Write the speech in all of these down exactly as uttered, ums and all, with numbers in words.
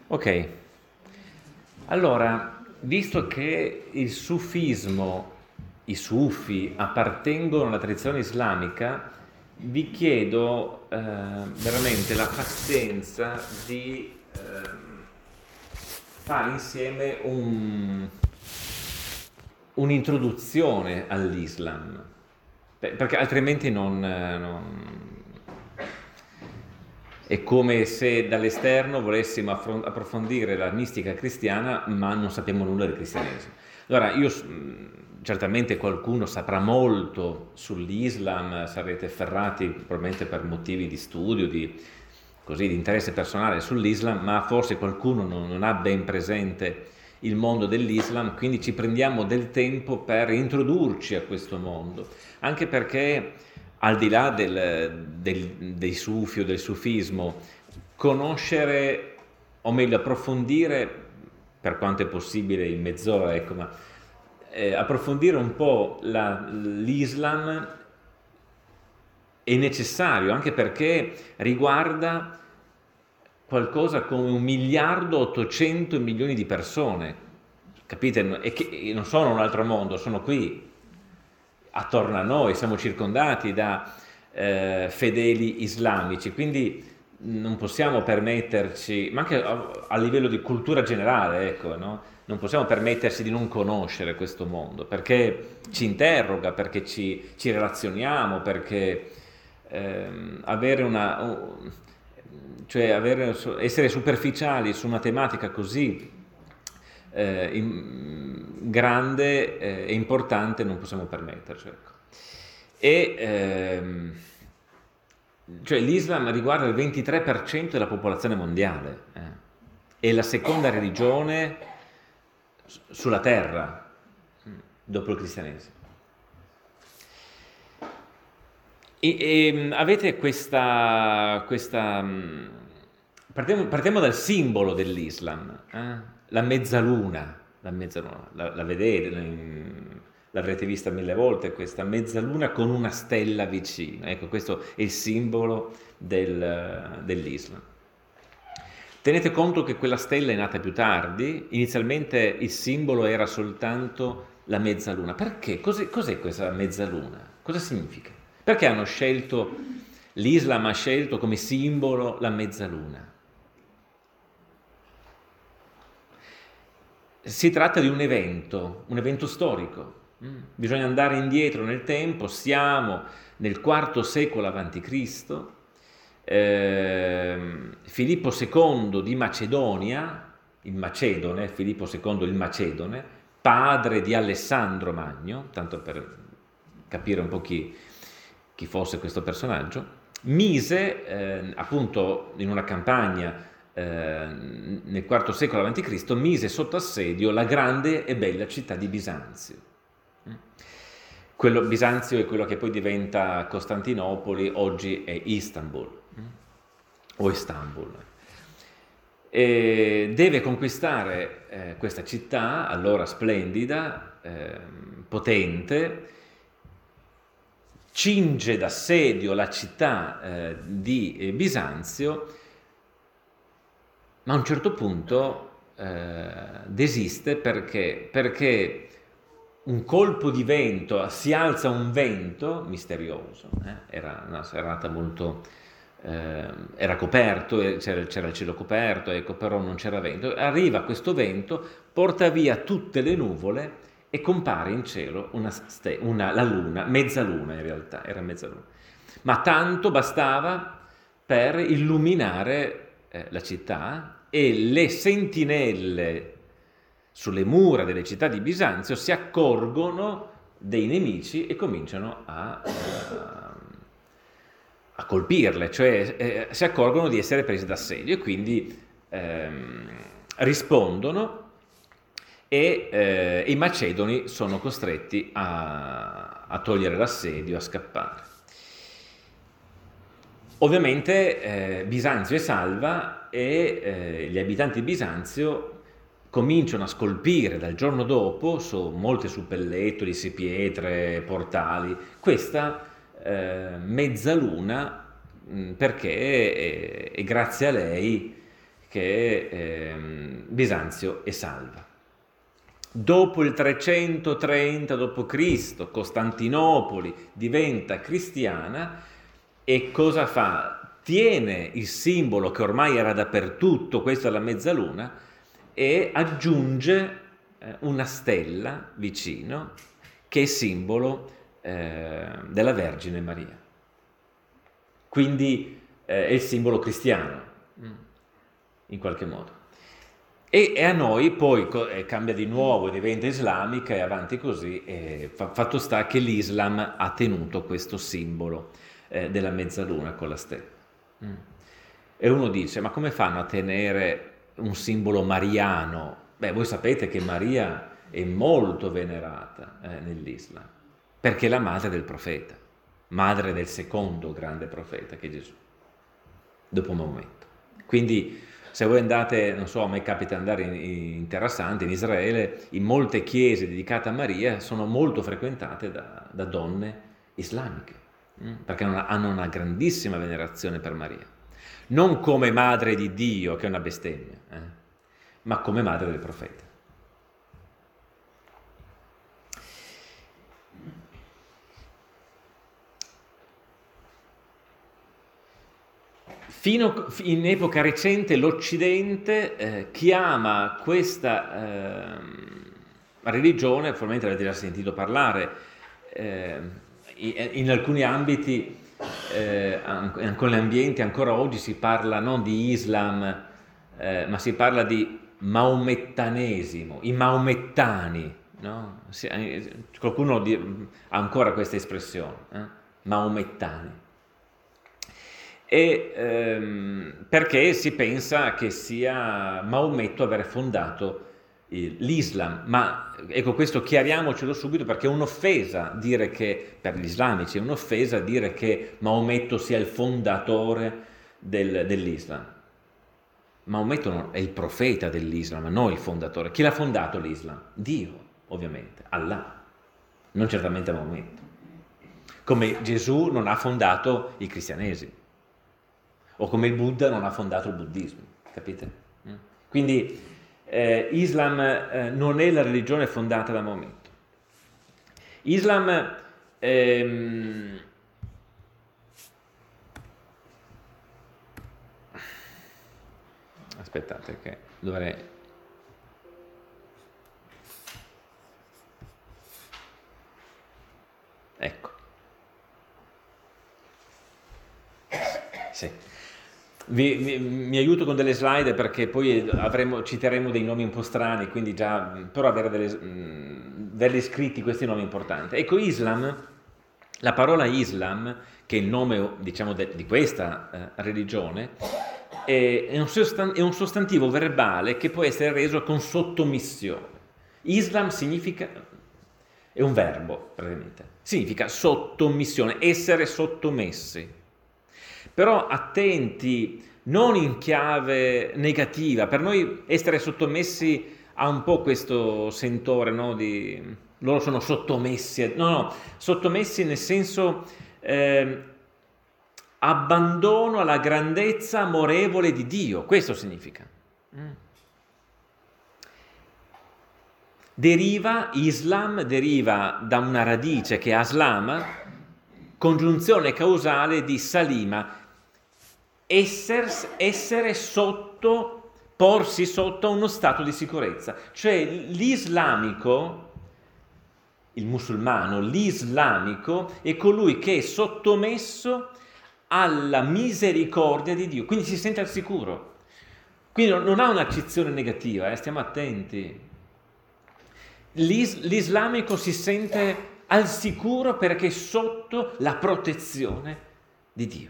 Ok, allora, visto che il sufismo, i sufi appartengono alla tradizione islamica, vi chiedo eh, veramente la pazienza di ehm, fare insieme un- un'introduzione all'Islam, Beh, perché altrimenti non, eh, non- è come se dall'esterno volessimo affron- approfondire la mistica cristiana, ma non sappiamo nulla del cristianesimo. Allora, io s- mh, certamente qualcuno saprà molto sull'Islam, sarete ferrati probabilmente per motivi di studio, di, così, di interesse personale sull'Islam, ma forse qualcuno non, non ha ben presente il mondo dell'Islam, quindi ci prendiamo del tempo per introdurci a questo mondo, anche perché al di là del- del- dei sufi o del sufismo, conoscere, o meglio approfondire, per quanto è possibile in mezz'ora, ecco, ma eh, approfondire un po' la- l'Islam è necessario, anche perché riguarda qualcosa come un miliardo ottocento milioni di persone, capite? E che non sono un altro mondo, sono qui, attorno a noi, siamo circondati da eh, fedeli islamici, quindi non possiamo permetterci, ma anche a, a livello di cultura generale, ecco, no? Non possiamo permetterci di non conoscere questo mondo, perché ci interroga, perché ci, ci relazioniamo, perché ehm, avere una, un- cioè avere, essere superficiali su una tematica così eh, in- grande eh, e importante non possiamo permetterci. Ecco. E, ehm, cioè, l'Islam riguarda il ventitré per cento della popolazione mondiale, eh. È la seconda religione s- sulla terra, mm, dopo il cristianesimo. E, e, avete questa, questa mh, partiamo, partiamo dal simbolo dell'Islam, eh? La mezzaluna, la mezzaluna, la, la vedete, in- l'avrete vista mille volte, questa mezzaluna con una stella vicino, ecco, questo è il simbolo del- dell'Islam. Tenete conto che quella stella è nata più tardi, inizialmente il simbolo era soltanto la mezzaluna. Perché? Cos'è, cos'è questa mezzaluna? Cosa significa? Perché hanno scelto, l'Islam ha scelto come simbolo la mezzaluna? Si tratta di un evento, un evento storico. Mm. Bisogna andare indietro nel tempo, siamo nel quarto secolo avanti Cristo. Ehm, Filippo secondo di Macedonia, il Macedone, Filippo secondo il Macedone, padre di Alessandro Magno, tanto per capire un po' chi, chi fosse questo personaggio, mise eh, appunto in una campagna eh, nel quarto secolo avanti Cristo, mise sotto assedio la grande e bella città di Bisanzio. Quello, Bisanzio è quello che poi diventa Costantinopoli, oggi è Istanbul o Istanbul. E deve conquistare eh, questa città, allora splendida, eh, potente, cinge d'assedio la città eh, di eh, Bisanzio, ma a un certo punto eh, desiste perché, perché un colpo di vento, si alza un vento misterioso, eh? Era una serata molto, eh, era coperto, eh, c'era, c'era il cielo coperto, ecco, però non c'era vento, arriva questo vento, porta via tutte le nuvole e compare in cielo una, ste- una la luna, mezzaluna in realtà, era mezzaluna, ma tanto bastava per illuminare eh, la città e le sentinelle sulle mura delle città di Bisanzio si accorgono dei nemici e cominciano a, a, a colpirle, cioè eh, si accorgono di essere prese d'assedio e quindi ehm, rispondono e eh, i macedoni sono costretti a, a togliere l'assedio, a scappare. Ovviamente eh, Bisanzio è salva e eh, gli abitanti di Bisanzio cominciano a scolpire dal giorno dopo, su molte suppellettili, pietre, portali, questa eh, mezzaluna mh, perché è, è grazie a lei che ehm, Bisanzio è salva. Dopo il trecentotrenta dopo Cristo, Costantinopoli diventa cristiana e cosa fa? Tiene il simbolo che ormai era dappertutto, questa è la mezzaluna, e aggiunge eh, una stella vicino che è simbolo eh, della Vergine Maria. Quindi eh, è il simbolo cristiano, in qualche modo. E, e a noi poi eh, cambia di nuovo, diventa islamica e avanti così, e fa, fatto sta che l'Islam ha tenuto questo simbolo eh, della mezzaluna con la stella. Mm. E uno dice, ma come fanno a tenere un simbolo mariano? Beh, voi sapete che Maria è molto venerata eh, nell'Islam, perché è la madre del profeta, madre del secondo grande profeta che è Gesù, dopo Maometto. Quindi se voi andate, non so, a me capita andare in, in Terra Santa, in Israele, in molte chiese dedicate a Maria sono molto frequentate da, da donne islamiche, mh? perché hanno una grandissima venerazione per Maria. Non come madre di Dio, che è una bestemmia, eh? ma come madre del profeta. Fino in epoca recente l'Occidente eh, chiama questa eh, religione, probabilmente avete già sentito parlare, eh, in alcuni ambiti, eh, in alcuni ambienti ancora oggi si parla non di Islam, eh, ma si parla di maomettanesimo, i maomettani, no? Qualcuno ha ancora questa espressione, eh? maomettani. E, ehm, perché si pensa che sia Maometto aver fondato l'Islam, ma ecco, questo chiariamocelo subito, perché è un'offesa dire che, per gli islamici è un'offesa dire che Maometto sia il fondatore del, dell'Islam. Maometto è il profeta dell'Islam, non il fondatore. Chi l'ha fondato l'Islam? Dio, ovviamente, Allah, non certamente Maometto. Come Gesù non ha fondato il cristianesimo, o come il Buddha non ha fondato il buddismo, capite? Quindi eh, Islam eh, non è la religione fondata da Maometto. Islam ehm, aspettate che dovrei ecco sì. Vi, vi, mi aiuto con delle slide perché poi avremo, citeremo dei nomi un po' strani, quindi già però avere delle, mh, averli scritti questi nomi importanti. Ecco, Islam, la parola Islam, che è il nome, diciamo, de, di questa eh, religione, è, è, un sostan- è un sostantivo verbale che può essere reso con sottomissione. Islam significa, è un verbo praticamente, significa sottomissione, essere sottomessi. Però attenti, non in chiave negativa, per noi essere sottomessi ha un po' questo sentore, no? Di loro sono sottomessi, no, no, sottomessi nel senso eh, abbandono alla grandezza amorevole di Dio, questo significa. Mm. Deriva, Islam deriva da una radice che è Aslam, congiunzione causale di Salima, Essere, essere sotto, porsi sotto a uno stato di sicurezza. Cioè l'islamico, il musulmano, l'islamico è colui che è sottomesso alla misericordia di Dio, quindi si sente al sicuro. Quindi non ha un'accezione negativa, eh, stiamo attenti. L'is- l'islamico si sente al sicuro perché è sotto la protezione di Dio.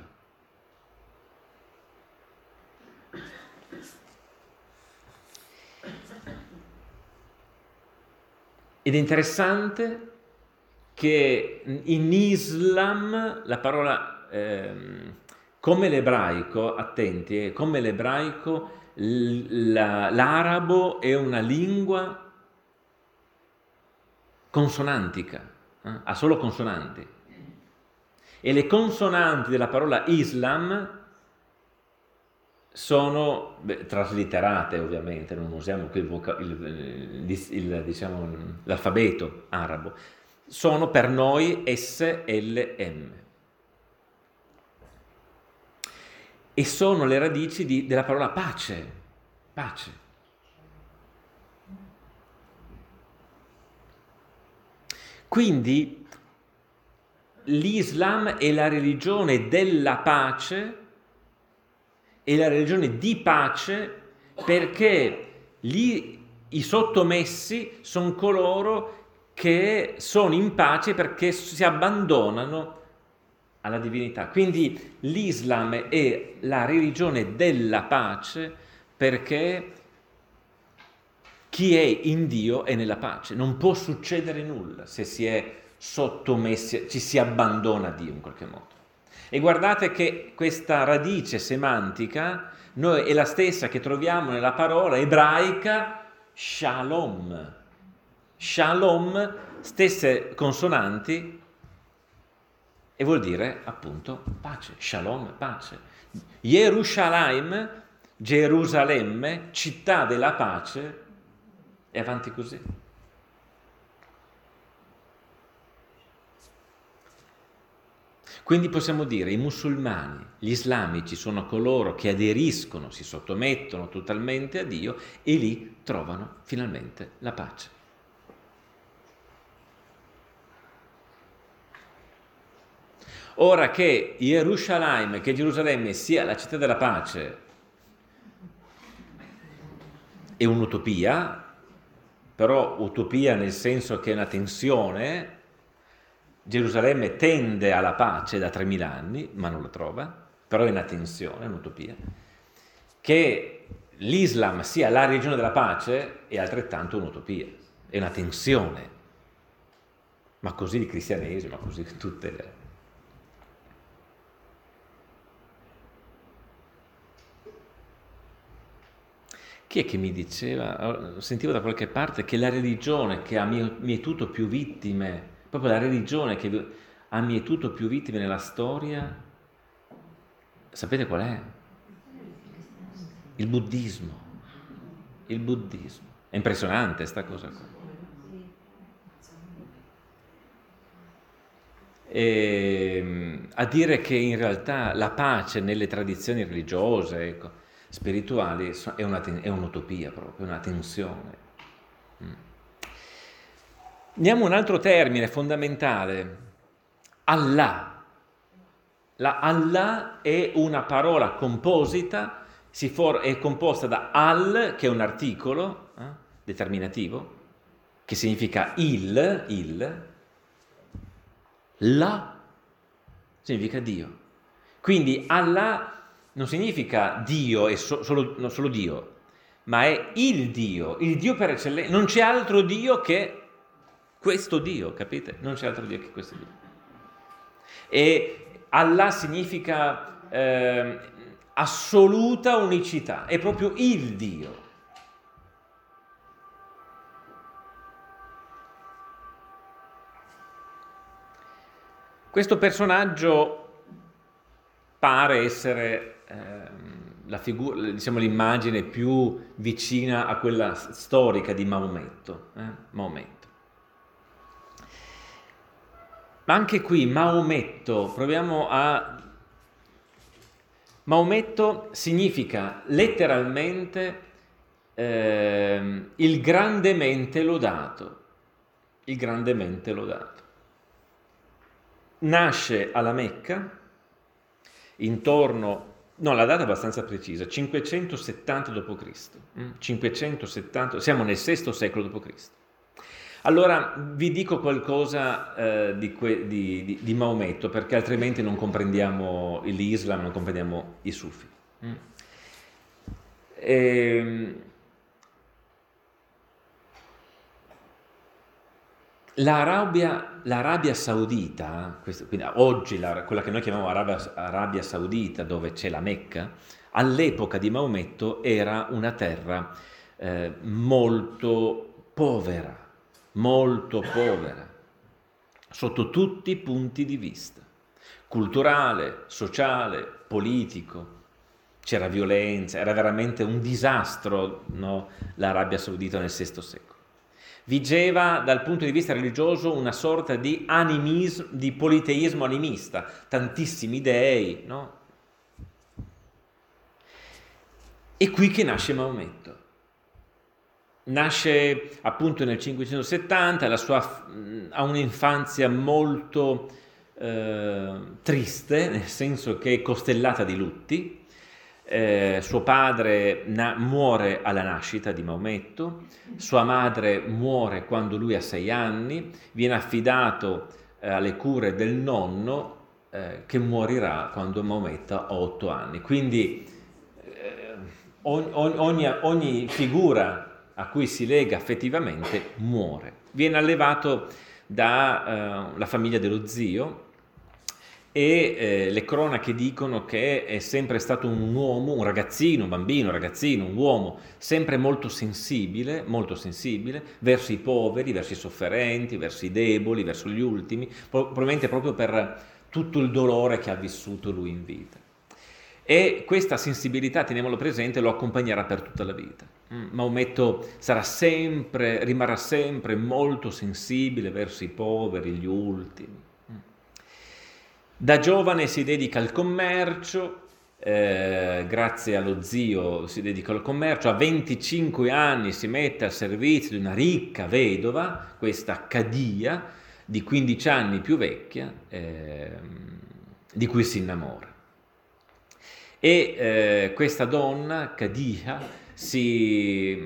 Ed è interessante che in Islam la parola, ehm, come l'ebraico, attenti, eh, come l'ebraico, l- la- l'arabo è una lingua consonantica, eh? ha solo consonanti. E le consonanti della parola Islam sono beh, traslitterate ovviamente, non usiamo qui il voca- il- il- il- diciamo, l'alfabeto arabo, sono per noi S L M e sono le radici di- della parola pace, pace. Quindi l'Islam è la religione della pace, è la religione di pace, perché lì i sottomessi sono coloro che sono in pace perché si abbandonano alla divinità. Quindi l'Islam è la religione della pace perché chi è in Dio è nella pace. Non può succedere nulla se si è sottomessi, ci si abbandona a Dio in qualche modo. E guardate che questa radice semantica noi, è la stessa che troviamo nella parola ebraica shalom. Shalom, stesse consonanti, e vuol dire appunto pace, shalom, pace. Yerushalayim, Gerusalemme, città della pace, e avanti così. Quindi possiamo dire i musulmani, gli islamici sono coloro che aderiscono, si sottomettono totalmente a Dio e lì trovano finalmente la pace. Ora che Gerusalemme, che Gerusalemme sia la città della pace, è un'utopia, però utopia nel senso che è una tensione. Gerusalemme tende alla pace da tremila anni, ma non la trova, però è una tensione, è un'utopia. Che l'Islam sia la religione della pace è altrettanto un'utopia, è una tensione. Ma così il cristianesimo, ma così tutte le... Chi è che mi diceva, sentivo da qualche parte, che la religione che ha mietuto più vittime, proprio la religione che ha mietuto più vittime nella storia, sapete qual è? Il buddismo. Il buddismo. È impressionante sta cosa qua. E, a dire che in realtà la pace nelle tradizioni religiose, ecco, spirituali, è, una, è un'utopia proprio, è una tensione. Mm. Andiamo a un altro termine fondamentale, Allah. La Allah è una parola composita, si for- è composta da al, che è un articolo eh, determinativo, che significa il, il, la significa Dio. Quindi Allah non significa Dio, è so- solo, non solo Dio, ma è il Dio, il Dio per eccellenza. Non c'è altro Dio che questo Dio, capite? Non c'è altro Dio che questo Dio. E Allah significa eh, assoluta unicità, è proprio il Dio. Questo personaggio pare essere eh, la figura, diciamo, l'immagine più vicina a quella storica di Maometto. Eh? Maometto. Ma anche qui Maometto, proviamo a... Maometto significa letteralmente eh, il grandemente lodato, il grandemente lodato. Nasce alla Mecca intorno, no, la data è abbastanza precisa, cinquecentosettanta dopo Cristo. cinquecentosettanta, siamo nel sesto secolo dopo Cristo. Allora vi dico qualcosa eh, di, que, di, di, di Maometto, perché altrimenti non comprendiamo l'Islam, non comprendiamo i Sufi. Mm. E, L'Arabia, l'Arabia Saudita, questo, quindi oggi la, quella che noi chiamiamo Arabia, Arabia Saudita, dove c'è la Mecca, all'epoca di Maometto era una terra eh, molto povera, molto povera, sotto tutti i punti di vista, culturale, sociale, politico. c'era violenza, era veramente un disastro, no, l'Arabia Saudita nel sesto secolo. Vigeva dal punto di vista religioso una sorta di animismo, di politeismo animista, tantissimi dei, no? È qui che nasce Maometto. Nasce appunto nel cinquecentosettanta, la sua, ha un'infanzia molto eh, triste, nel senso che è costellata di lutti. Eh, suo padre na- muore alla nascita di Maometto, sua madre muore quando lui ha sei anni, viene affidato eh, alle cure del nonno eh, che morirà quando Maometto ha otto anni. Quindi eh, ogni, ogni, ogni figura a cui si lega affettivamente muore. Viene allevato dalla eh, famiglia dello zio, e eh, le cronache dicono che è sempre stato un uomo, un ragazzino, un bambino, un ragazzino, un uomo sempre molto sensibile, molto sensibile verso i poveri, verso i sofferenti, verso i deboli, verso gli ultimi, probabilmente proprio per tutto il dolore che ha vissuto lui in vita. E questa sensibilità, teniamolo presente, lo accompagnerà per tutta la vita. Maometto sarà sempre, rimarrà sempre molto sensibile verso i poveri, gli ultimi. Da giovane si dedica al commercio, eh, grazie allo zio si dedica al commercio, a venticinque anni si mette al servizio di una ricca vedova, questa Cadia, di quindici anni più vecchia, eh, di cui si innamora. E eh, questa donna, Cadia, si,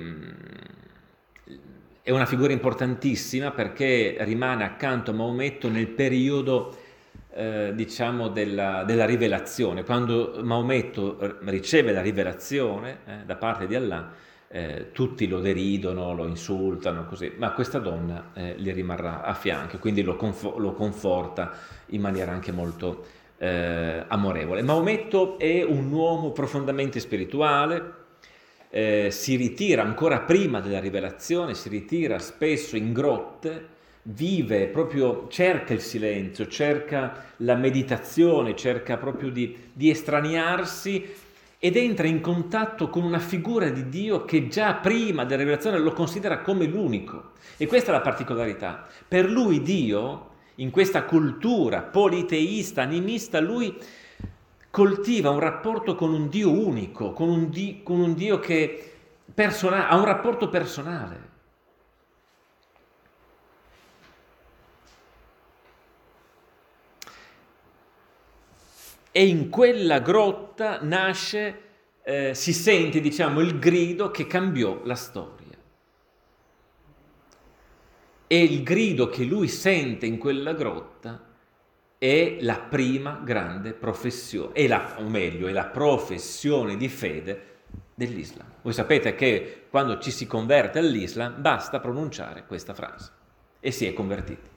è una figura importantissima perché rimane accanto a Maometto nel periodo Eh, diciamo della, della rivelazione. Quando Maometto riceve la rivelazione eh, da parte di Allah, eh, tutti lo deridono, lo insultano, così, ma questa donna eh, gli rimarrà a fianco, quindi lo, confo- lo conforta in maniera anche molto eh, amorevole. Maometto è un uomo profondamente spirituale, eh, si ritira ancora prima della rivelazione, si ritira spesso in grotte, vive proprio, cerca il silenzio, cerca la meditazione, cerca proprio di, di estraniarsi ed entra in contatto con una figura di Dio che già prima della rivelazione lo considera come l'unico. E questa è la particolarità. Per lui Dio, in questa cultura politeista, animista, lui coltiva un rapporto con un Dio unico, con un Dio, con un Dio che persona, ha un rapporto personale. E in quella grotta nasce, eh, si sente, diciamo, il grido che cambiò la storia. E il grido che lui sente in quella grotta è la prima grande professione, è la, o meglio, è la professione di fede dell'Islam. Voi sapete che quando ci si converte all'Islam basta pronunciare questa frase e si è convertiti.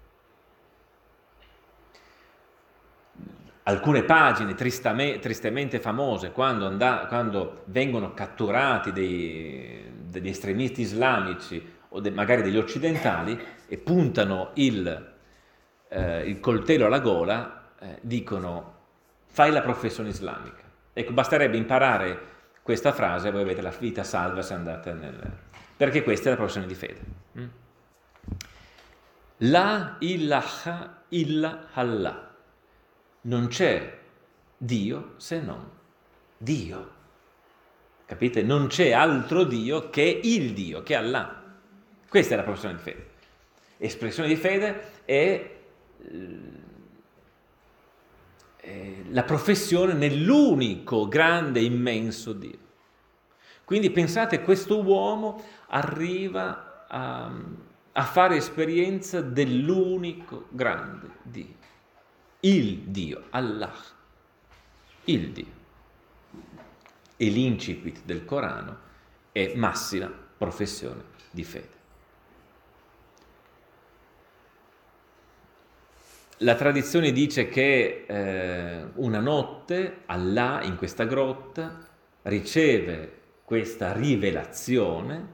Alcune pagine tristame, tristemente famose quando, and- quando vengono catturati dei, degli estremisti islamici o de- magari degli occidentali e puntano il, eh, il coltello alla gola, eh, dicono fai la professione islamica. Ecco, basterebbe imparare questa frase e voi avete la vita salva se andate nel... perché questa è la professione di fede. Mm? La ilaha illa Allah. Non c'è Dio se non Dio. Capite? Non c'è altro Dio che il Dio, che Allah. Questa è la professione di fede. Espressione di fede è, è la professione nell'unico grande, immenso Dio. Quindi pensate, questo uomo arriva a, a fare esperienza dell'unico grande Dio. Il Dio, Allah, il Dio. E l'incipit del Corano è massima professione di fede. La tradizione dice che eh, una notte Allah in questa grotta riceve questa rivelazione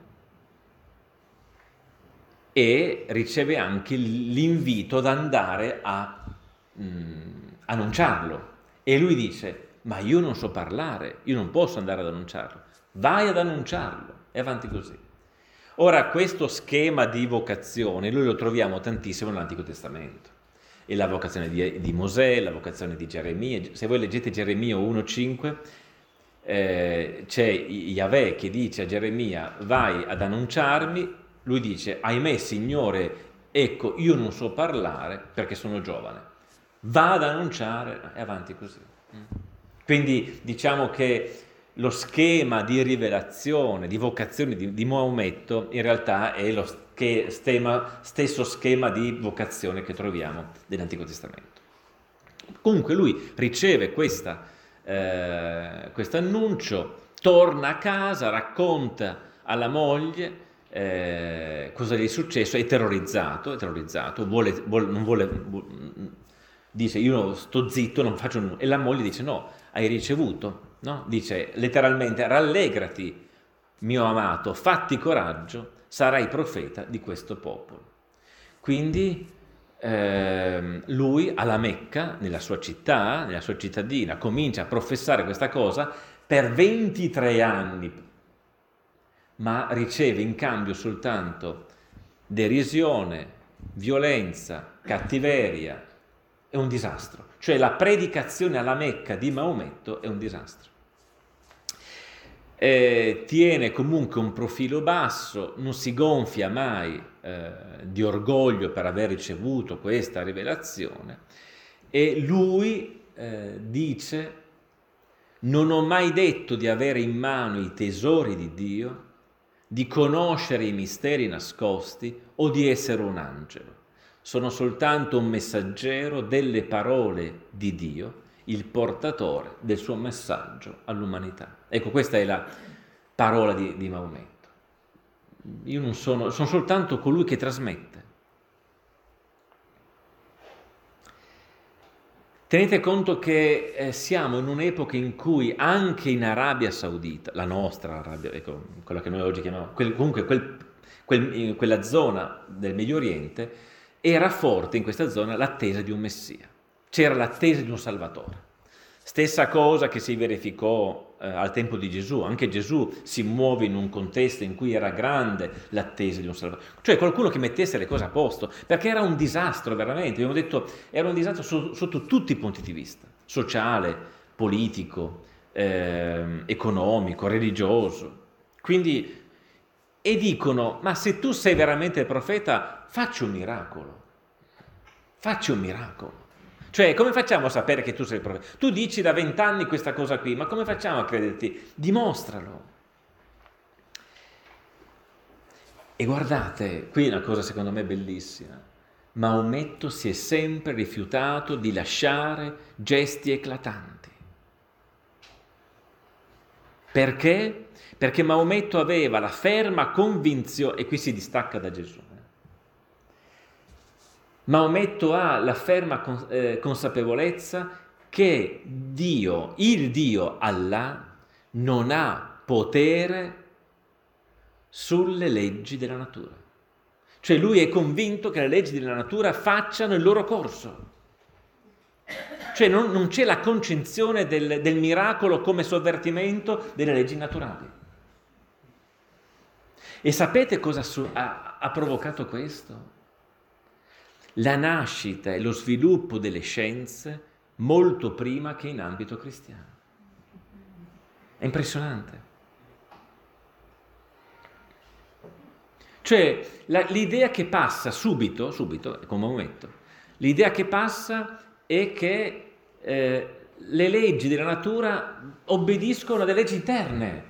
e riceve anche l'invito ad andare a annunciarlo, e lui dice ma io non so parlare, io non posso andare ad annunciarlo. Vai ad annunciarlo e avanti così. Ora, questo schema di vocazione noi lo troviamo tantissimo nell'Antico Testamento. E la vocazione di, di Mosè, la vocazione di Geremia. Se voi leggete Geremia uno cinque, eh, c'è Yahweh che dice a Geremia: vai ad annunciarmi. Lui dice: ahimè, Signore, ecco, io non so parlare perché sono giovane. Va ad annunciare e avanti così. Quindi diciamo che lo schema di rivelazione, di vocazione di, di Maometto in realtà è lo schema, stesso schema di vocazione che troviamo nell'Antico Testamento. Comunque lui riceve questa, eh, questo annuncio, torna a casa, racconta alla moglie eh, cosa gli è successo, è terrorizzato, è terrorizzato, vuole, vuole, non vuole, vuole, dice io sto zitto, non faccio nulla, e la moglie dice no, hai ricevuto. No? Dice letteralmente: rallegrati, mio amato, fatti coraggio, sarai profeta di questo popolo. Quindi eh, lui alla Mecca, nella sua città, nella sua cittadina, comincia a professare questa cosa per ventitré anni, ma riceve in cambio soltanto derisione, violenza, cattiveria. È un disastro. Cioè la predicazione alla Mecca di Maometto è un disastro. Eh, tiene comunque un profilo basso, non si gonfia mai eh, di orgoglio per aver ricevuto questa rivelazione, e lui eh, dice: non ho mai detto di avere in mano i tesori di Dio, di conoscere i misteri nascosti o di essere un angelo. Sono soltanto un messaggero delle parole di Dio, il portatore del suo messaggio all'umanità. Ecco, questa è la parola di, di Maometto. Io non sono, sono soltanto colui che trasmette. Tenete conto che eh, siamo in un'epoca in cui anche in Arabia Saudita, la nostra Arabia, ecco, quella che noi oggi chiamiamo, quel, comunque quel, quel, quella zona del Medio Oriente, era forte in questa zona l'attesa di un Messia, c'era l'attesa di un Salvatore. Stessa cosa che si verificò eh, al tempo di Gesù, anche Gesù si muove in un contesto in cui era grande l'attesa di un Salvatore, cioè qualcuno che mettesse le cose a posto, perché era un disastro veramente, abbiamo detto, era un disastro so, sotto tutti i punti di vista, sociale, politico, eh, economico, religioso. Quindi, e dicono: ma se tu sei veramente il profeta, facci un miracolo, facci un miracolo. Cioè, come facciamo a sapere che tu sei il profeta? Tu dici da vent'anni questa cosa qui, ma come facciamo a crederti? Dimostralo. E guardate, qui è una cosa secondo me bellissima. Maometto si è sempre rifiutato di lasciare gesti eclatanti. Perché? Perché Maometto aveva la ferma convinzione, e qui si distacca da Gesù, Maometto ha la ferma consapevolezza che Dio, il Dio Allah, non ha potere sulle leggi della natura. Cioè lui è convinto che le leggi della natura facciano il loro corso. Cioè non, non c'è la concezione del, del miracolo come sovvertimento delle leggi naturali. E sapete cosa su, ha, ha provocato questo? La nascita e lo sviluppo delle scienze molto prima che in ambito cristiano. È impressionante. Cioè la, l'idea che passa subito, subito, come Maometto, l'idea che passa è che eh, le leggi della natura obbediscono alle leggi interne.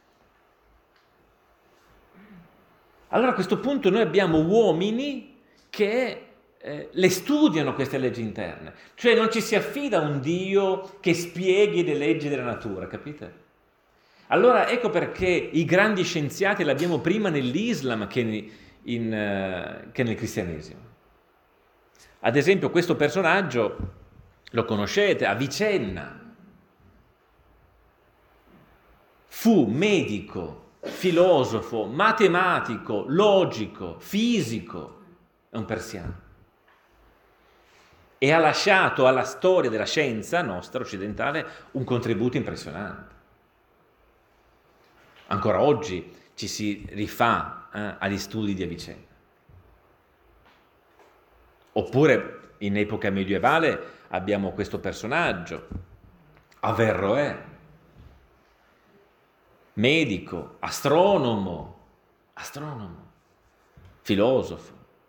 Allora a questo punto noi abbiamo uomini che eh, le studiano queste leggi interne, cioè non ci si affida a un Dio che spieghi le leggi della natura, capite? Allora ecco perché i grandi scienziati l'abbiamo prima nell'Islam che, in, in, uh, che nel cristianesimo. Ad esempio questo personaggio lo conoscete, Avicenna. Fu medico, filosofo, matematico, logico, fisico, è un persiano. e ha lasciato alla storia della scienza nostra occidentale un contributo impressionante. Ancora oggi ci si rifà eh, agli studi di Avicenna. Oppure in epoca medievale abbiamo questo personaggio, Averroè, medico, astronomo, astronomo, filosofo.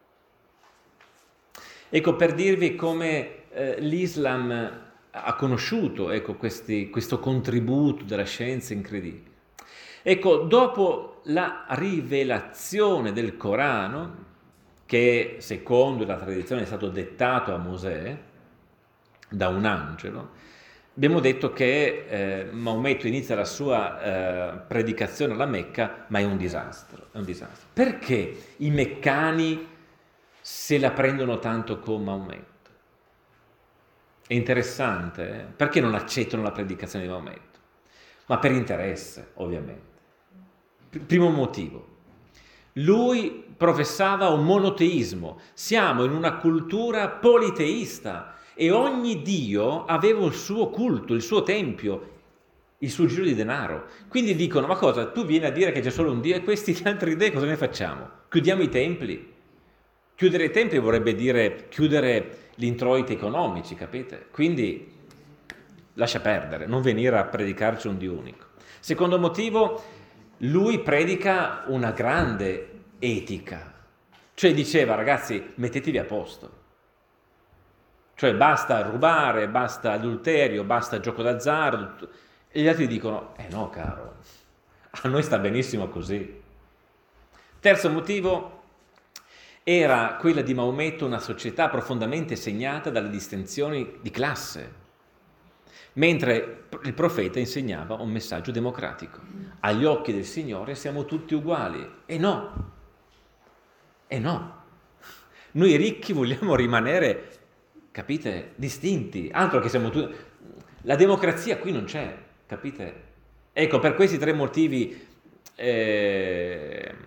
Ecco, per dirvi come eh, l'Islam ha conosciuto ecco, questi, questo contributo della scienza incredibile. Ecco, dopo la rivelazione del Corano, che secondo la tradizione è stato dettato a Mosè da un angelo, abbiamo detto che eh, Maometto inizia la sua eh, predicazione alla Mecca, ma è un disastro, è un disastro. Perché i meccani se la prendono tanto con Maometto? È interessante, eh? Perché non accettano la predicazione di Maometto? Ma per interesse, ovviamente. Primo motivo. Lui professava un monoteismo. Siamo in una cultura politeista e ogni dio aveva il suo culto, il suo tempio, il suo giro di denaro. Quindi dicono, ma cosa, tu vieni a dire che c'è solo un dio e questi altri dei cosa ne facciamo? Chiudiamo i templi? Chiudere i templi vorrebbe dire chiudere gli introiti economici, capite? Quindi lascia perdere, non venire a predicarci un dio unico. Secondo motivo, lui predica una grande etica, cioè diceva ragazzi mettetevi a posto, cioè basta rubare, basta adulterio, basta gioco d'azzardo, e gli altri dicono eh no caro, a noi sta benissimo così. Terzo motivo, era quella di Maometto una società profondamente segnata dalle distinzioni di classe, mentre il profeta insegnava un messaggio democratico. Agli occhi del Signore siamo tutti uguali. E no, e no. Noi ricchi vogliamo rimanere, capite, distinti. Altro che siamo tutti... La democrazia qui non c'è, capite? Ecco, per questi tre motivi eh,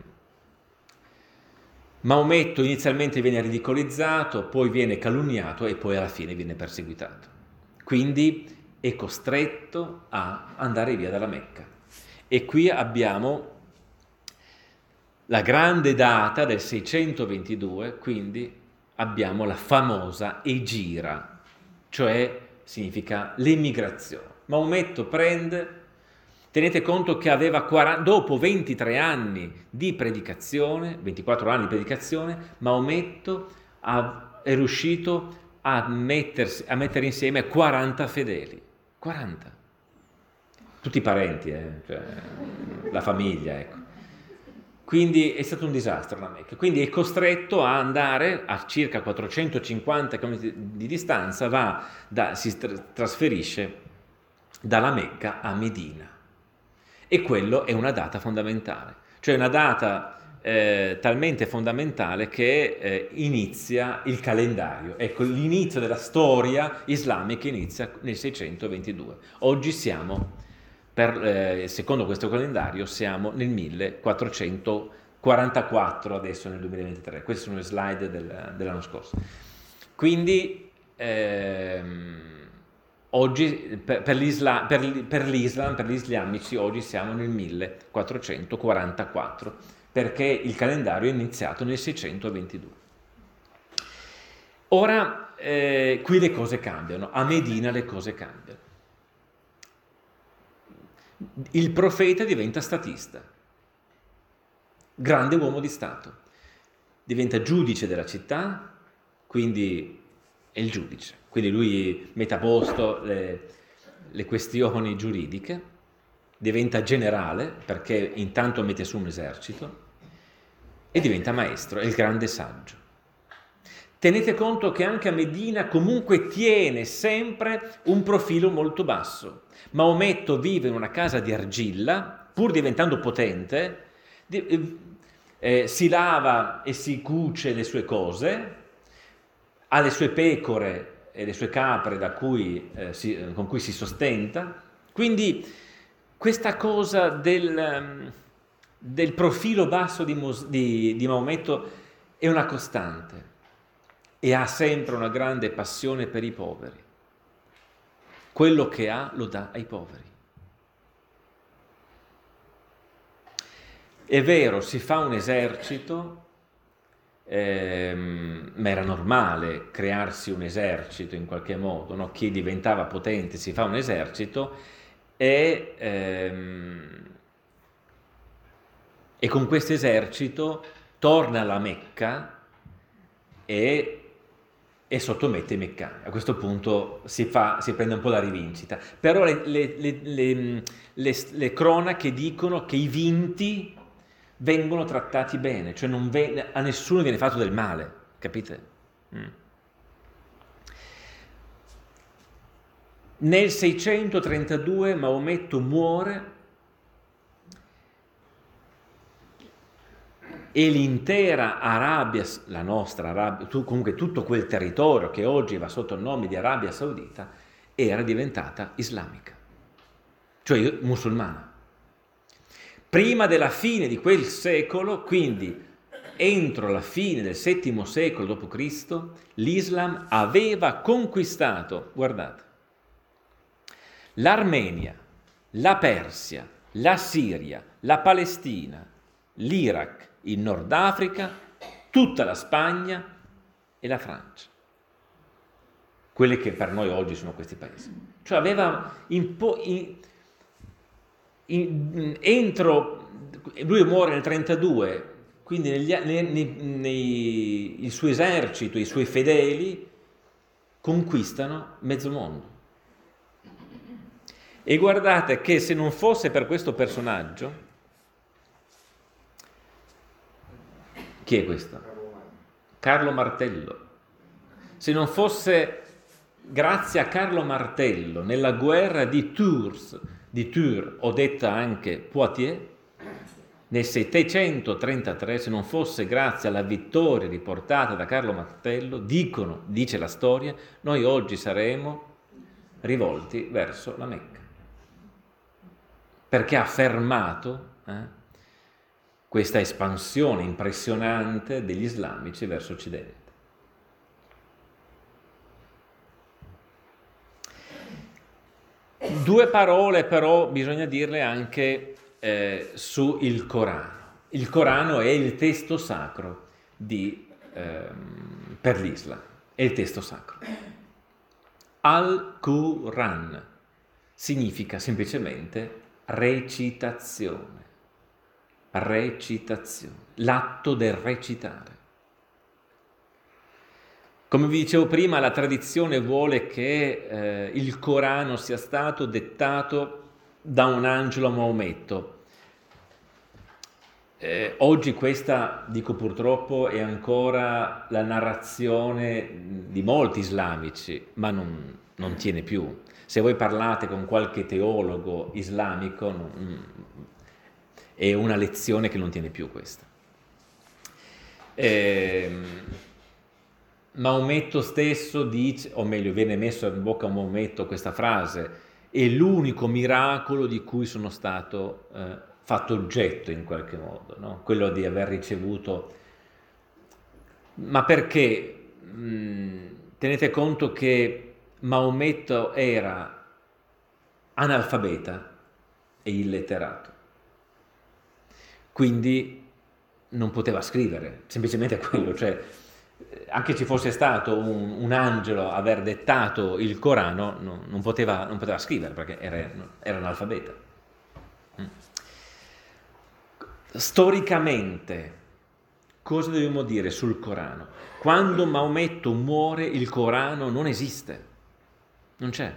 Maometto inizialmente viene ridicolizzato, poi viene calunniato e poi alla fine viene perseguitato. Quindi è costretto a andare via dalla Mecca. E qui abbiamo la grande data del seicentoventidue, quindi abbiamo la famosa Egira, cioè significa l'emigrazione. Maometto prende, tenete conto che aveva quaranta, dopo ventitré anni di predicazione, ventiquattro anni di predicazione, Maometto ha, è riuscito a, mettersi, a mettere insieme quaranta fedeli. quaranta. Tutti i parenti, eh? Cioè, la famiglia, ecco. Quindi è stato un disastro la Mecca. Quindi è costretto a andare a circa quattrocentocinquanta chilometri di distanza, va da, si trasferisce dalla Mecca a Medina. E quello è una data fondamentale. Cioè una data eh, talmente fondamentale che eh, inizia il calendario. Ecco, l'inizio della storia islamica inizia nel seicentoventidue. Oggi siamo... Per, eh, secondo questo calendario siamo nel millequattrocentoquarantaquattro, adesso nel duemilaventitré. Queste sono le slide del, dell'anno scorso. Quindi ehm, oggi per, per, l'Isla, per, per l'Islam, per gli islamici, oggi siamo nel millequattrocentoquarantaquattro, perché il calendario è iniziato nel seicentoventidue. Ora, eh, qui le cose cambiano, a Medina le cose cambiano. Il profeta diventa statista, grande uomo di Stato, diventa giudice della città, quindi è il giudice, quindi lui mette a posto le, le questioni giuridiche, diventa generale perché intanto mette su un esercito e diventa maestro, è il grande saggio. Tenete conto che anche a Medina comunque tiene sempre un profilo molto basso. Maometto vive in una casa di argilla, pur diventando potente, eh, si lava e si cuce le sue cose, ha le sue pecore e le sue capre da cui, eh, si, con cui si sostenta. Quindi questa cosa del, del profilo basso di, di, di Maometto è una costante. e ha sempre una grande passione per i poveri. Quello che ha lo dà ai poveri. È vero, si fa un esercito, ehm, ma era normale crearsi un esercito in qualche modo, no? Chi diventava potente si fa un esercito e, ehm, e con questo esercito torna alla Mecca e, e sottomette i meccani. A questo punto si, fa, si prende un po' la rivincita. Però le, le, le, le, le, le cronache dicono che i vinti vengono trattati bene, cioè non ve, a nessuno viene fatto del male, capite? Mm. Nel seicentotrentadue Maometto muore e l'intera Arabia, la nostra Arabia, comunque tutto quel territorio che oggi va sotto il nome di Arabia Saudita, era diventata islamica, cioè musulmana. Prima della fine di quel secolo, quindi entro la fine del settimo secolo dopo Cristo, l'Islam aveva conquistato, guardate, l'Armenia, la Persia, la Siria, la Palestina, l'Iraq, il Nord Africa, tutta la Spagna e la Francia. Quelli che per noi oggi sono questi paesi. Cioè aveva in po- in, in, entro, lui muore nel trentadue, quindi negli, nei, nei, nei, il suo esercito, i suoi fedeli conquistano mezzo mondo. E guardate che se non fosse per questo personaggio, chi è questo? Carlo Martello. Se non fosse grazie a Carlo Martello nella guerra di Tours, di Tours, o detta anche Poitiers, nel settecentotrentatré, se non fosse grazie alla vittoria riportata da Carlo Martello, dicono, dice la storia, noi oggi saremo rivolti verso la Mecca. Perché ha fermato eh, questa espansione impressionante degli islamici verso Occidente. Due parole però bisogna dirle anche eh, su il Corano. Il Corano è il testo sacro di, ehm, per l'Islam, è il testo sacro. Al-Quran significa semplicemente recitazione. Recitazione, l'atto del recitare. Come vi dicevo prima, la tradizione vuole che eh, il Corano sia stato dettato da un angelo a Maometto. Eh, oggi questa, dico purtroppo, è ancora la narrazione di molti islamici, ma non, non tiene più. Se voi parlate con qualche teologo islamico, non, è una lezione che non tiene più questa. Eh, Maometto stesso dice, o meglio, viene messo in bocca a Maometto questa frase, è l'unico miracolo di cui sono stato eh, fatto oggetto in qualche modo, no? Quello di aver ricevuto. Ma perché? Mh, tenete conto che Maometto era analfabeta e illetterato. Quindi non poteva scrivere, semplicemente quello, cioè anche ci fosse stato un, un angelo a aver dettato il Corano, no, non, poteva, non poteva scrivere perché era, era analfabeta. Storicamente, cosa dobbiamo dire sul Corano? Quando Maometto muore, il Corano non esiste, non c'è.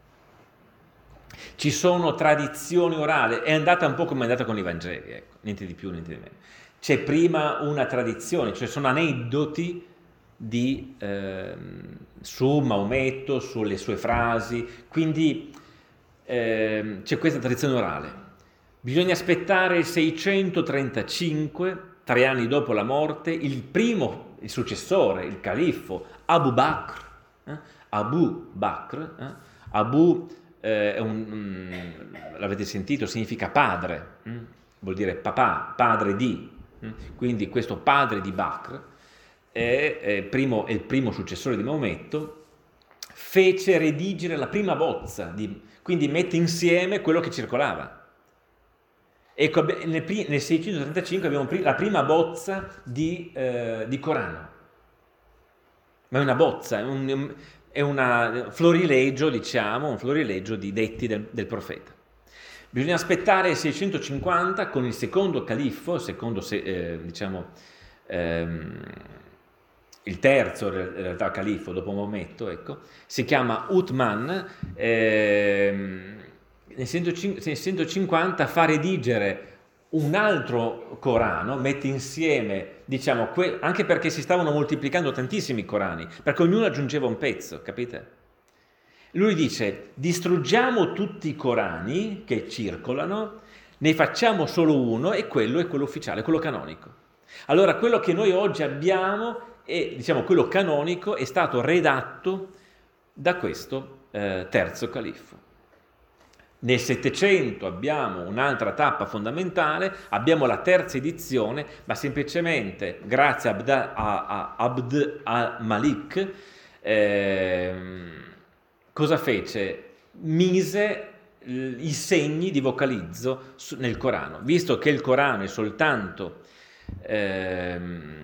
Ci sono tradizioni orali, è andata un po' come è andata con i Vangeli, ecco, niente di più, niente di meno. C'è prima una tradizione, cioè sono aneddoti di, eh, su Maometto, sulle sue frasi, quindi eh, c'è questa tradizione orale. Bisogna aspettare il seicentotrentacinque, tre anni dopo la morte, il primo, il successore, il califfo, Abu Bakr, eh? Abu Bakr, eh? Abu eh, è un, um, l'avete sentito, significa padre, hm? Vuol dire papà, padre di, hm? Quindi questo padre di Bakr è, è, primo, è il primo successore di Maometto, fece redigere la prima bozza, di, quindi mette insieme quello che circolava. Ecco, nel, nel seicentotrentacinque abbiamo la prima bozza di, eh, di Corano, ma è una bozza, è un, è una florilegio, diciamo, un florilegio di detti del, del profeta. Bisogna aspettare il seicentocinquanta con il secondo califfo, il secondo, eh, diciamo, ehm, il terzo in realtà califfo dopo Maometto, ecco, si chiama Uthman. ehm, Nel seicentocinquanta fa redigere un altro Corano, mette insieme, diciamo, que- anche perché si stavano moltiplicando tantissimi Corani, perché ognuno aggiungeva un pezzo, capite? Lui dice, distruggiamo tutti i Corani che circolano, ne facciamo solo uno e quello è quello ufficiale, quello canonico. Allora, quello che noi oggi abbiamo, è, diciamo, quello canonico, è stato redatto da questo eh, terzo califfo. Nel Settecento abbiamo un'altra tappa fondamentale, abbiamo la terza edizione, ma semplicemente grazie a Abd, a, a Abd al-Malik, eh, cosa fece? Mise i segni di vocalizzo nel Corano, visto che il Corano è soltanto eh,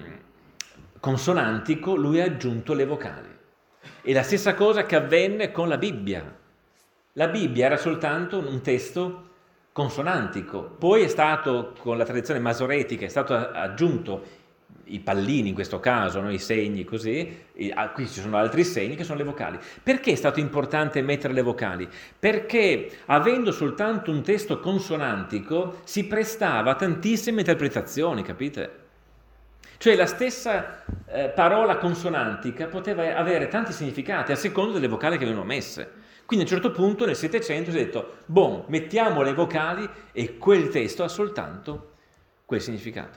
consonantico, lui ha aggiunto le vocali. E la stessa cosa che avvenne con la Bibbia. La Bibbia era soltanto un testo consonantico, poi è stato, con la tradizione masoretica, è stato aggiunto i pallini in questo caso, no? I segni così, e, ah, qui ci sono altri segni che sono le vocali. Perché è stato importante mettere le vocali? Perché avendo soltanto un testo consonantico si prestava a tantissime interpretazioni, capite? Cioè la stessa eh, parola consonantica poteva avere tanti significati a seconda delle vocali che venivano messe. Quindi a un certo punto nel Settecento si è detto, boh, mettiamo le vocali e quel testo ha soltanto quel significato.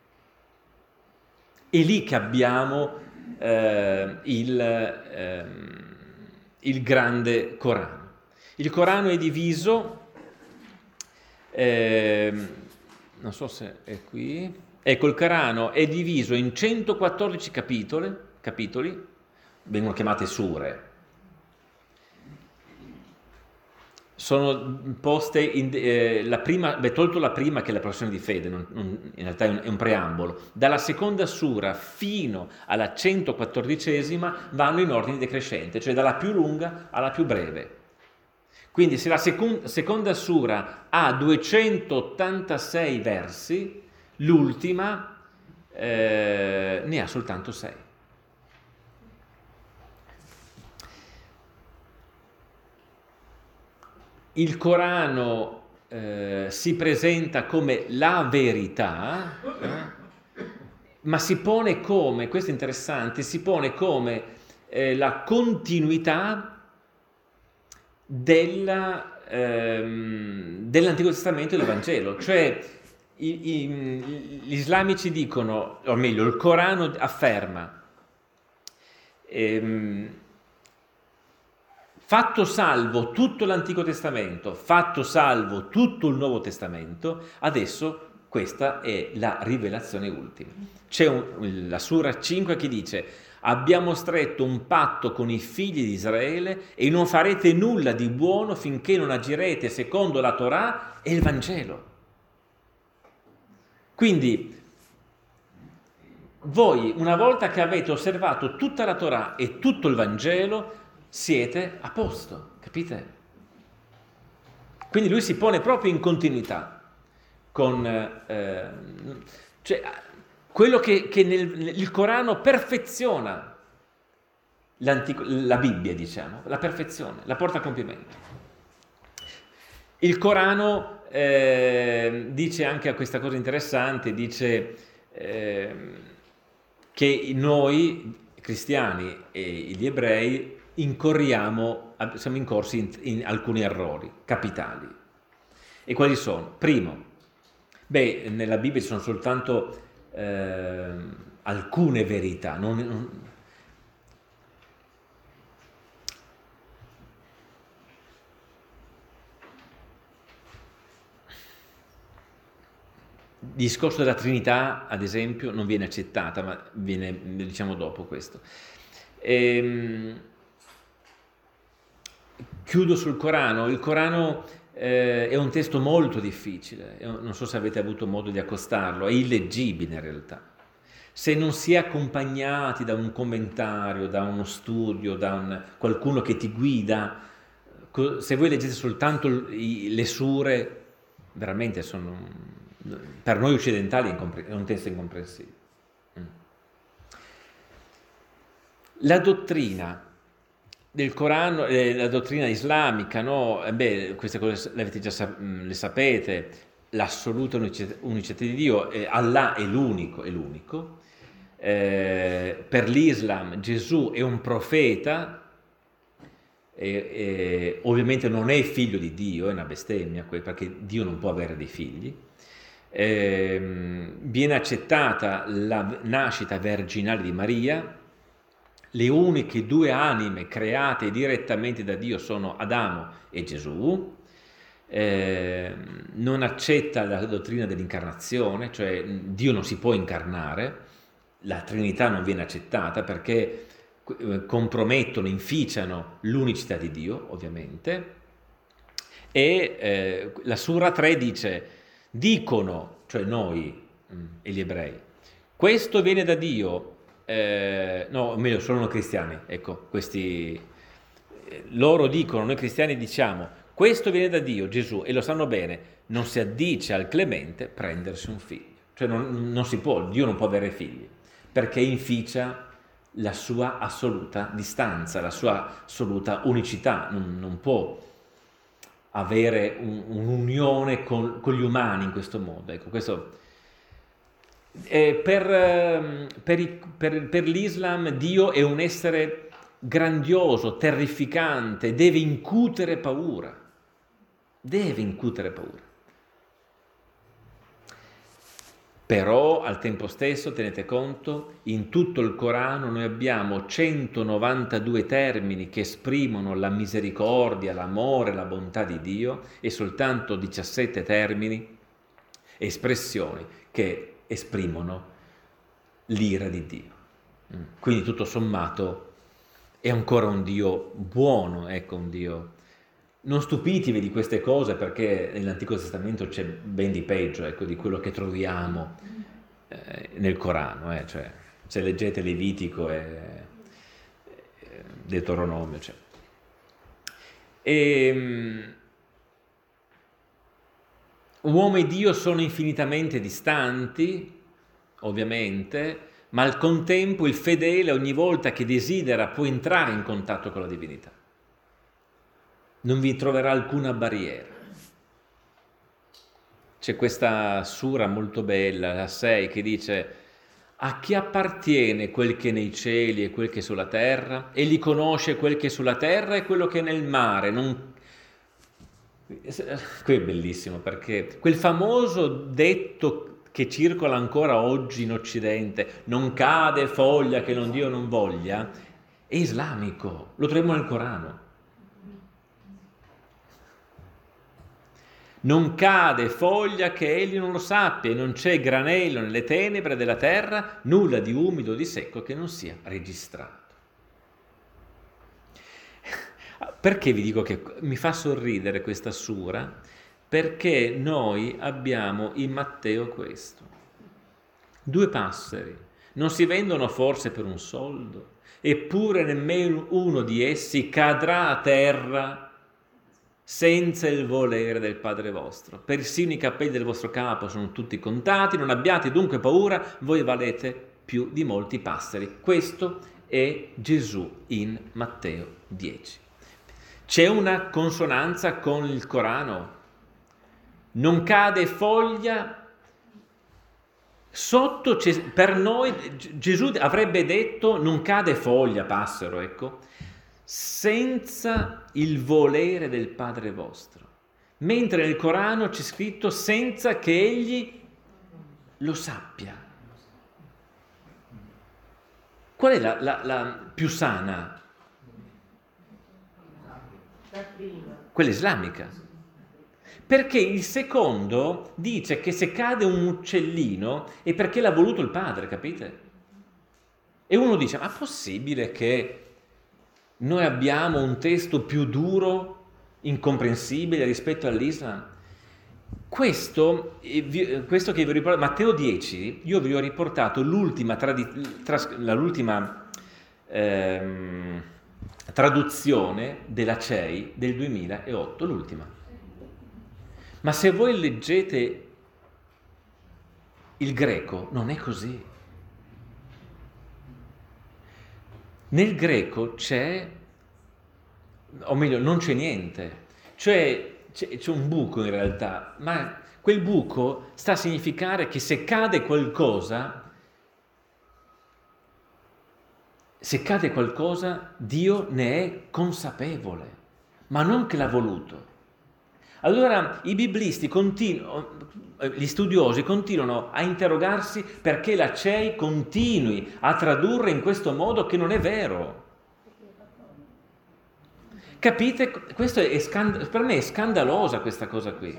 È lì che abbiamo eh, il, eh, il grande Corano. Il Corano è diviso, eh, non so se è qui, ecco, il Corano è diviso in centoquattordici capitoli, capitoli vengono chiamate sure. Sono poste in, eh, la prima, beh, tolto la prima che è la professione di fede, non, non, in realtà è un, è un preambolo, dalla seconda sura fino alla centoquattordicesima vanno in ordine decrescente, cioè dalla più lunga alla più breve. Quindi se la second, seconda sura ha duecentottantasei versi, l'ultima eh, ne ha soltanto sei. Il Corano eh, si presenta come la verità, eh, ma si pone come, questo è interessante, si pone come eh, la continuità della, ehm, dell'Antico Testamento e del Vangelo. Cioè i, i, gli islamici dicono, o meglio, il Corano afferma ehm, fatto salvo tutto l'Antico Testamento, fatto salvo tutto il Nuovo Testamento, adesso questa è la rivelazione ultima. C'è un, la Sura cinque che dice: abbiamo stretto un patto con i figli di Israele e non farete nulla di buono finché non agirete secondo la Torah e il Vangelo. Quindi voi, una volta che avete osservato tutta la Torah e tutto il Vangelo, siete a posto, capite? Quindi lui si pone proprio in continuità con eh, cioè, quello che, che nel, il Corano perfeziona la Bibbia, diciamo, la perfezione, la porta a compimento. Il Corano eh, dice anche questa cosa interessante, dice eh, che noi cristiani e gli ebrei incorriamo, siamo incorsi in, in alcuni errori capitali. E quali sono? Primo, beh, nella Bibbia ci sono soltanto eh, alcune verità, non, non, discorso della Trinità, ad esempio, non viene accettata, ma viene, diciamo, dopo questo. Ehm, chiudo sul Corano. Il Corano eh, è un testo molto difficile, non so se avete avuto modo di accostarlo, è illeggibile in realtà. Se non si è accompagnati da un commentario, da uno studio, da un, qualcuno che ti guida, se voi leggete soltanto le sure, veramente sono, per noi occidentali è un testo incomprensibile. La dottrina del Corano, eh, la dottrina islamica, no? Eh beh, queste cose le avete già le sapete, l'assoluta unicità di Dio, eh, Allah è l'unico, è l'unico. Eh, per l'Islam Gesù è un profeta, e, e, ovviamente non è figlio di Dio, è una bestemmia, perché Dio non può avere dei figli. Eh, viene accettata la nascita virginale di Maria. Le uniche due anime create direttamente da Dio sono Adamo e Gesù. Eh, non accetta la dottrina dell'incarnazione, cioè Dio non si può incarnare, la Trinità non viene accettata perché compromettono, inficiano l'unicità di Dio, ovviamente. E eh, la Sura tre dice, dicono, cioè noi mh, e gli ebrei, questo viene da Dio. Eh, no, meglio, sono cristiani, ecco, questi eh, loro dicono, noi cristiani diciamo, questo viene da Dio, Gesù, e lo sanno bene, non si addice al clemente prendersi un figlio, cioè non, non si può, Dio non può avere figli, perché inficia la sua assoluta distanza, la sua assoluta unicità, non, non può avere un, un'unione con, con gli umani in questo modo, ecco, questo. Eh, per, per, i, per, per l'Islam Dio è un essere grandioso, terrificante, deve incutere paura, deve incutere paura. Però al tempo stesso, tenete conto, in tutto il Corano noi abbiamo centonovantadue termini che esprimono la misericordia, l'amore, la bontà di Dio e soltanto diciassette termini, espressioni che esprimono l'ira di Dio. Quindi tutto sommato è ancora un Dio buono, ecco, un Dio. Non stupitevi di queste cose perché nell'Antico Testamento c'è ben di peggio, ecco, di quello che troviamo eh, nel Corano, eh, cioè se leggete Levitico e eh, Deuteronomio, cioè. E, uomo e Dio sono infinitamente distanti, ovviamente, ma al contempo il fedele ogni volta che desidera può entrare in contatto con la divinità. Non vi troverà alcuna barriera. C'è questa sura molto bella, la sei, che dice: a chi appartiene quel che è nei cieli e quel che è sulla terra? Egli conosce quel che è sulla terra e quello che è nel mare, non. Qui è bellissimo perché quel famoso detto che circola ancora oggi in Occidente, non cade foglia che non Dio non voglia, è islamico, lo troviamo nel Corano. Non cade foglia che egli non lo sappia, e non c'è granello nelle tenebre della terra, nulla di umido o di secco che non sia registrato. Perché vi dico che mi fa sorridere questa sura? Perché noi abbiamo in Matteo questo. Due passeri non si vendono forse per un soldo, eppure nemmeno uno di essi cadrà a terra senza il volere del Padre vostro. Persino i capelli del vostro capo sono tutti contati, non abbiate dunque paura, voi valete più di molti passeri. Questo è Gesù in Matteo dieci. C'è una consonanza con il Corano. Non cade foglia sotto, per noi Gesù avrebbe detto non cade foglia, passero, ecco, senza il volere del Padre vostro. Mentre nel Corano c'è scritto senza che egli lo sappia. Qual è la, la, la più sana? Quella islamica. Perché il secondo dice che se cade un uccellino è perché l'ha voluto il padre, capite? E uno dice, ma è possibile che noi abbiamo un testo più duro, incomprensibile rispetto all'Islam? Questo, questo che vi ho riportato, Matteo dieci, io vi ho riportato l'ultima, tradi- tras- l'ultima ehm, traduzione della C E I del duemilaotto, l'ultima. Ma se voi leggete il greco, non è così. Nel greco c'è, o meglio, non c'è niente. Cioè, c'è, c'è un buco in realtà, ma quel buco sta a significare che se cade qualcosa, se cade qualcosa, Dio ne è consapevole, ma non che l'ha voluto. Allora i biblisti continuano, gli studiosi continuano a interrogarsi perché la C E I continui a tradurre in questo modo che non è vero. Capite? Questo è scand- per me è scandalosa questa cosa qui.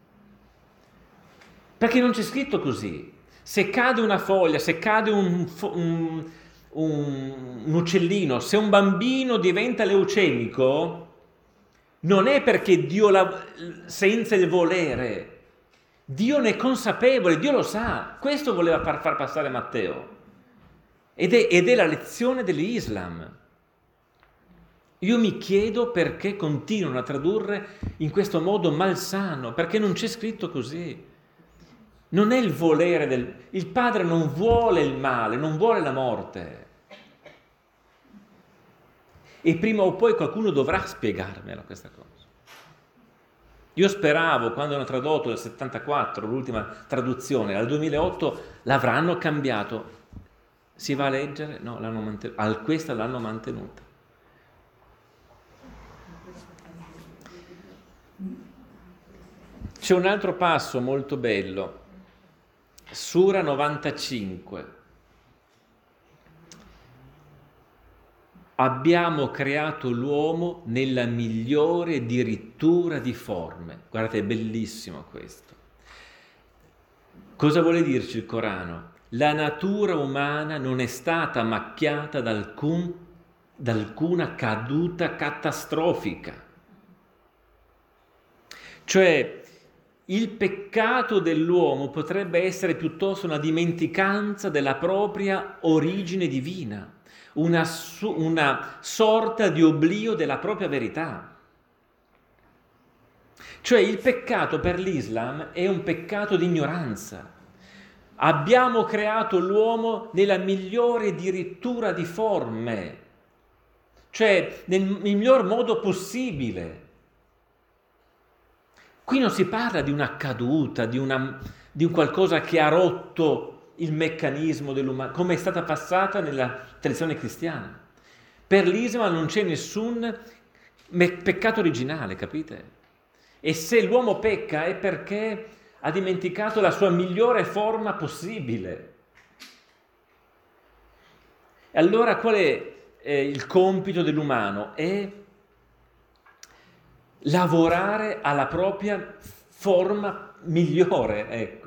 Perché non c'è scritto così. Se cade una foglia, se cade un, un, un, un uccellino, se un bambino diventa leucemico, non è perché Dio la, senza il volere, Dio ne è consapevole, Dio lo sa. Questo voleva far, far passare Matteo. Ed è, ed è la lezione dell'Islam. Io mi chiedo perché continuano a tradurre in questo modo malsano, perché non c'è scritto così. Non è il volere del... Il padre non vuole il male, non vuole la morte. E prima o poi qualcuno dovrà spiegarmela questa cosa. Io speravo, quando hanno tradotto nel settantaquattro, l'ultima traduzione, al duemilaotto, l'avranno cambiato. Si va a leggere? No, l'hanno mantenuta. Al questa l'hanno mantenuta. C'è un altro passo molto bello. Sura novantacinque. Abbiamo creato l'uomo nella migliore dirittura di forme. Guardate, è bellissimo questo. Cosa vuole dirci il Corano? La natura umana non è stata macchiata da, alcun, da alcuna caduta catastrofica. Cioè, il peccato dell'uomo potrebbe essere piuttosto una dimenticanza della propria origine divina. Una, una sorta di oblio della propria verità. Cioè il peccato per l'Islam è un peccato di ignoranza. Abbiamo creato l'uomo nella migliore dirittura di forme, cioè nel miglior modo possibile. Qui non si parla di una caduta, di, una, di un qualcosa che ha rotto il meccanismo dell'umanità, come è stata passata nella tradizione cristiana. Per l'Islam non c'è nessun me- peccato originale, capite? E se l'uomo pecca è perché ha dimenticato la sua migliore forma possibile. E allora qual è eh, il compito dell'umano? È lavorare alla propria forma migliore, ecco.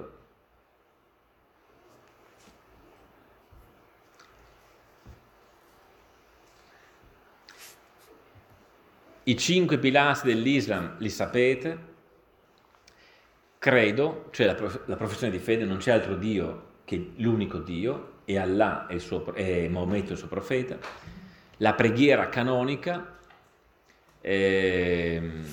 I cinque pilastri dell'Islam li sapete, credo, cioè la, prof- la professione di fede, non c'è altro Dio che l'unico Dio, e Allah è, il suo, è Maometto il suo profeta, la preghiera canonica, ehm,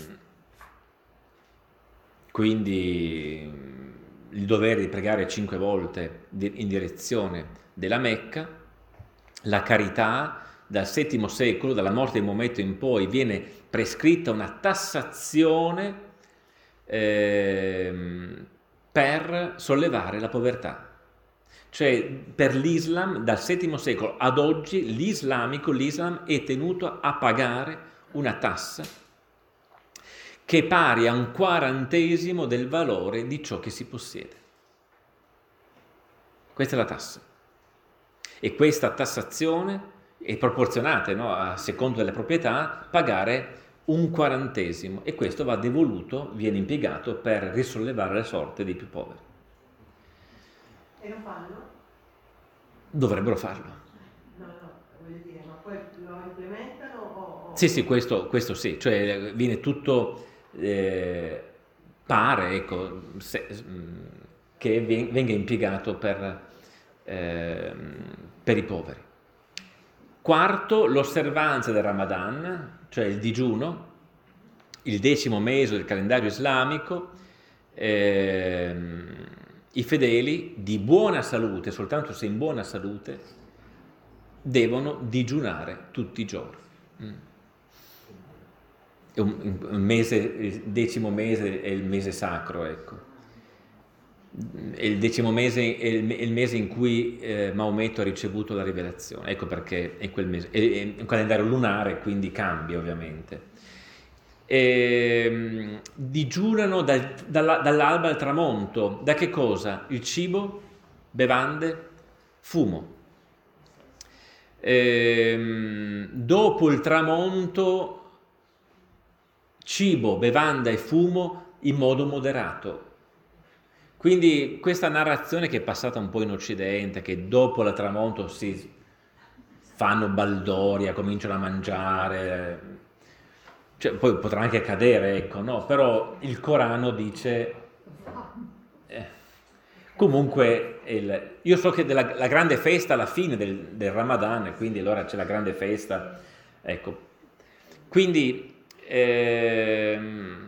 quindi il dovere di pregare cinque volte in direzione della Mecca, la carità. Dal settimo secolo, dalla morte di Maometto in poi, viene prescritta una tassazione eh, per sollevare la povertà. Cioè, per l'Islam, dal settimo secolo ad oggi, l'islamico, l'Islam è tenuto a pagare una tassa che è pari a un quarantesimo del valore di ciò che si possiede. Questa è la tassa. E questa tassazione è proporzionata, no, a secondo delle proprietà, pagare un quarantesimo, e questo va devoluto, viene impiegato per risollevare la sorte dei più poveri. E lo fanno? Dovrebbero farlo. No, no, voglio dire, ma poi lo implementano o... o... Sì, sì, questo, questo sì, cioè viene tutto, eh, pare, ecco, se, che venga impiegato per, eh, per i poveri. Quarto, l'osservanza del Ramadan, cioè il digiuno, il decimo mese del calendario islamico. ehm, I fedeli di buona salute, soltanto se in buona salute, devono digiunare tutti i giorni. Mm. È un, un mese, il decimo mese è il mese sacro, ecco. È il decimo mese è il, è il mese in cui eh, Maometto ha ricevuto la rivelazione, ecco perché è quel mese. È, è un calendario lunare, quindi cambia ovviamente. E, digiunano dal, dalla, dall'alba al tramonto. Da che cosa? Il cibo, bevande, fumo. E, dopo il tramonto, cibo, bevanda e fumo in modo moderato. Quindi questa narrazione che è passata un po' in Occidente, che dopo il tramonto si fanno baldoria, cominciano a mangiare, cioè, poi potrà anche accadere, ecco, no? Però il Corano dice... Eh, comunque, il, io so che della, la grande festa alla fine del, del Ramadan, quindi allora c'è la grande festa, ecco. Quindi... Ehm,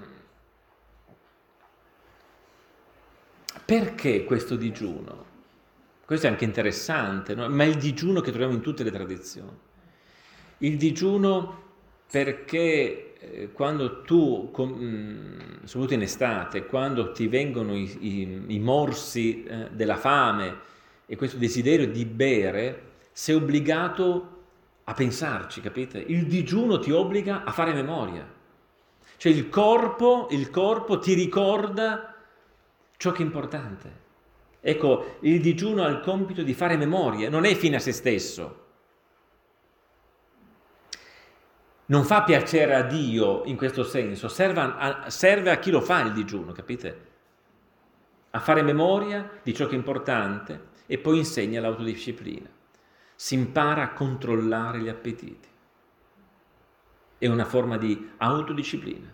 perché questo digiuno? Questo è anche interessante, no? Ma è il digiuno che troviamo in tutte le tradizioni. Il digiuno perché eh, quando tu, com, soprattutto in estate, quando ti vengono i, i, i morsi eh, della fame e questo desiderio di bere, sei obbligato a pensarci, capite? Il digiuno ti obbliga a fare memoria. Cioè il corpo, il corpo ti ricorda ciò che è importante. Ecco, il digiuno ha il compito di fare memoria, non è fine a se stesso. Non fa piacere a Dio in questo senso, serve a, serve a chi lo fa il digiuno, capite? A fare memoria di ciò che è importante e poi insegna l'autodisciplina. Si impara a controllare gli appetiti. È una forma di autodisciplina.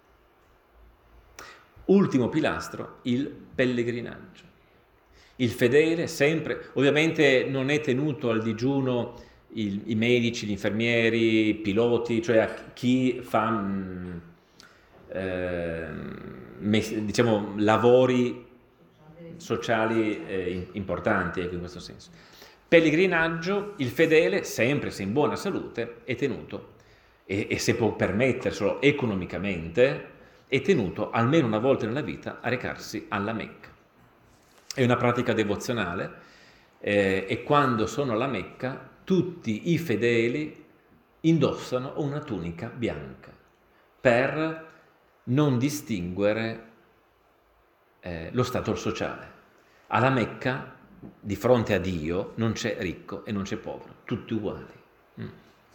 Ultimo pilastro, il pellegrinaggio. Il fedele sempre, ovviamente non è tenuto al digiuno il, i medici, gli infermieri, i piloti, cioè a chi fa mh, eh, mes- diciamo lavori sociali eh, importanti, ecco, in questo senso. Pellegrinaggio, il fedele, sempre se in buona salute, è tenuto, e, e se può permetterselo economicamente, è tenuto almeno una volta nella vita a recarsi alla Mecca. È una pratica devozionale eh, e quando sono alla Mecca tutti i fedeli indossano una tunica bianca per non distinguere eh, lo stato sociale. Alla Mecca, di fronte a Dio, non c'è ricco e non c'è povero, tutti uguali. Mm.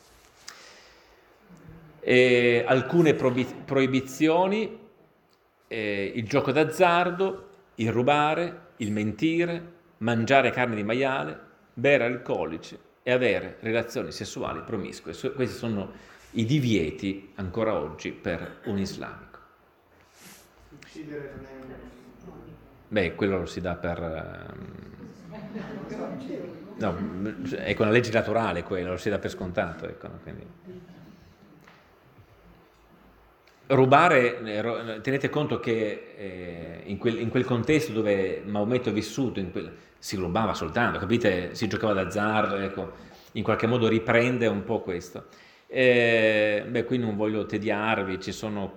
E alcune proib- proibizioni, eh, il gioco d'azzardo, il rubare, il mentire, mangiare carne di maiale, bere alcolici e avere relazioni sessuali promiscue. Questi sono i divieti ancora oggi per un islamico. Uccidere non è un... Beh, quello lo si dà per... No, ecco, una legge naturale quello, lo si dà per scontato, ecco, no? Quindi... Rubare, tenete conto che eh, in, quel, in quel contesto dove Maometto è vissuto, in quel, si rubava soltanto, capite? Si giocava d'azzardo, ecco, in qualche modo riprende un po' questo. Eh, beh, qui non voglio tediarvi, ci sono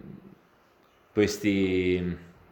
questi,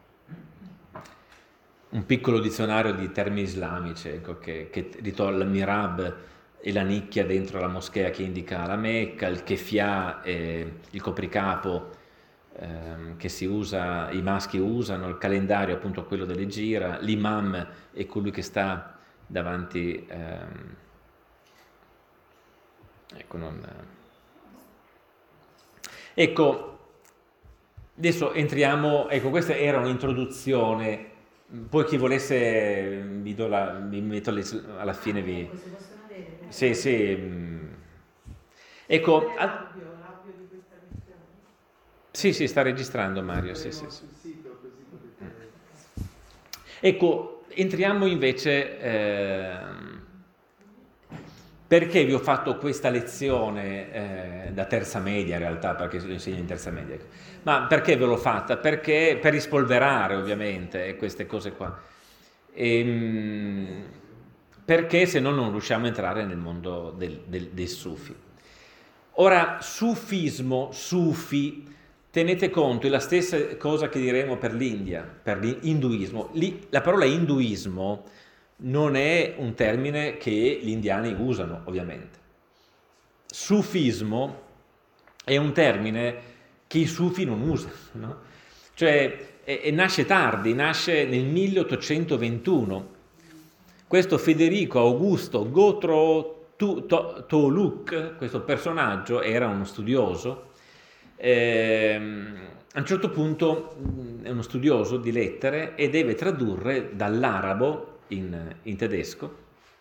un piccolo dizionario di termini islamici, ecco, che, che ritorna il mirab e la nicchia dentro la moschea che indica la Mecca, il kefia è il copricapo ehm, che si usa, i maschi usano, il calendario appunto quello delle gira, l'imam è colui che sta davanti, ehm, ecco non... Ecco, adesso entriamo, ecco, questa era un'introduzione, poi chi volesse vi do la, vi metto le- alla fine vi... Si possono vedere? Sì, sì. mm. Ecco, a- L'audio, l'audio di questa lezione. sì, sì, sta registrando Mario, sì, sì, Metteremo sì. sul sito così potete... Ecco, entriamo invece, ehm, perché vi ho fatto questa lezione eh, da terza media in realtà, perché lo insegno in terza media, ecco. Ma perché ve l'ho fatta? Perché per rispolverare ovviamente queste cose qua. Ehm, perché se no non riusciamo a entrare nel mondo del, del, dei sufi. Ora, sufismo, sufi, tenete conto, è la stessa cosa che diremo per l'India, per l'induismo. Lì, la parola induismo non è un termine che gli indiani usano, ovviamente. Sufismo è un termine che i sufi non usano, no? Cioè, e, e nasce tardi, nasce nel milleottocentoventuno. Questo Federico Augusto Gotro Tu- To- Toluk, questo personaggio, era uno studioso. Ehm, a un certo punto mh, è uno studioso di lettere e deve tradurre dall'arabo in, in tedesco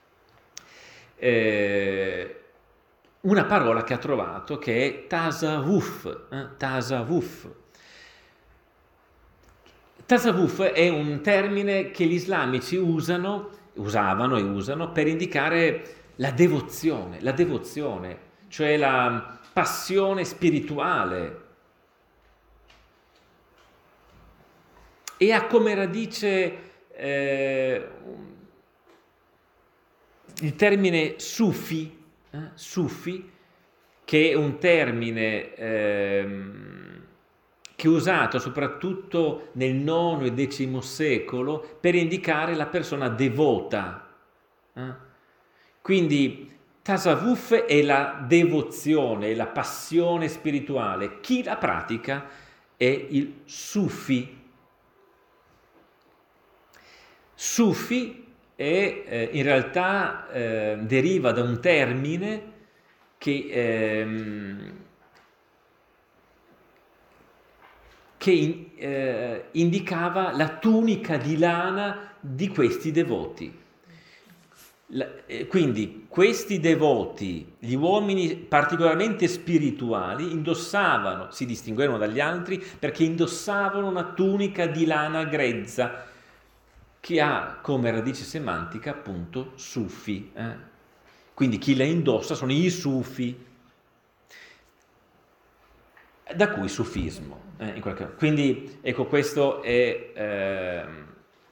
eh, una parola che ha trovato che è tasawuf. eh, tasawuf. Tasawuf è un termine che gli islamici usano, usavano e usano per indicare la devozione, la devozione, cioè la passione spirituale. E ha come radice eh, il termine sufi, eh, sufi, che è un termine ehm, che è usato soprattutto nel nono e decimo secolo per indicare la persona devota. eh. Quindi tasawuf è la devozione, è la passione spirituale. Chi la pratica è il sufi. Sufi è, eh, in realtà eh, deriva da un termine che, ehm, che in- eh, indicava la tunica di lana di questi devoti. La- eh, quindi questi devoti, gli uomini particolarmente spirituali, indossavano, si distinguevano dagli altri perché indossavano una tunica di lana grezza che ha come radice semantica appunto sufi. eh. Quindi chi la indossa sono i sufi, da cui sufismo. eh, in qualche modo. Quindi ecco, questo è, ehm,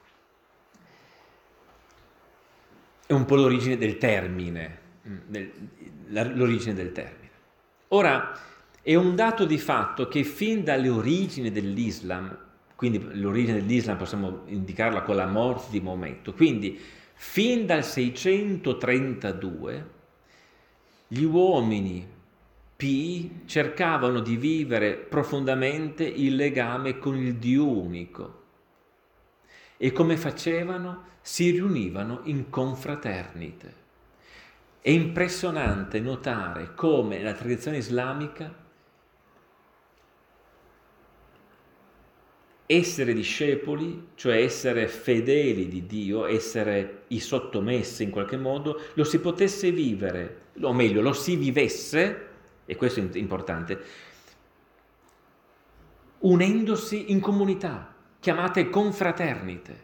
è un po' l'origine del termine, mm, del- la- l'origine del termine. Ora, è un dato di fatto che fin dalle origini dell'Islam, quindi l'origine dell'Islam possiamo indicarla con la morte di Maometto, quindi fin dal seicentotrentadue gli uomini pii cercavano di vivere profondamente il legame con il Dio unico. E come facevano? Si riunivano in confraternite. È impressionante notare come nella tradizione islamica essere discepoli, cioè essere fedeli di Dio, essere i sottomessi in qualche modo, lo si potesse vivere, o meglio, lo si vivesse, e questo è importante, unendosi in comunità, chiamate confraternite.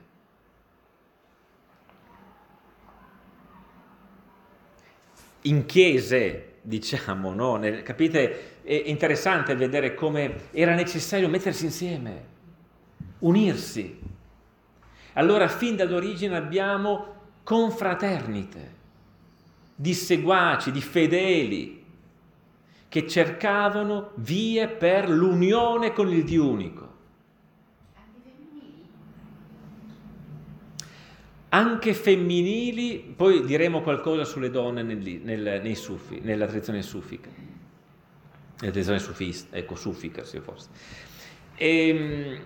In chiese, diciamo, no? Nel, capite? È interessante vedere come era necessario mettersi insieme, unirsi. Allora, fin dall'origine abbiamo confraternite, di seguaci, di fedeli, che cercavano vie per l'unione con il Dio unico. Anche femminili, poi diremo qualcosa sulle donne nel, nel, nei sufi, nella tradizione sufica, nella tradizione sufista, ecco, sufica, sì, forse. E,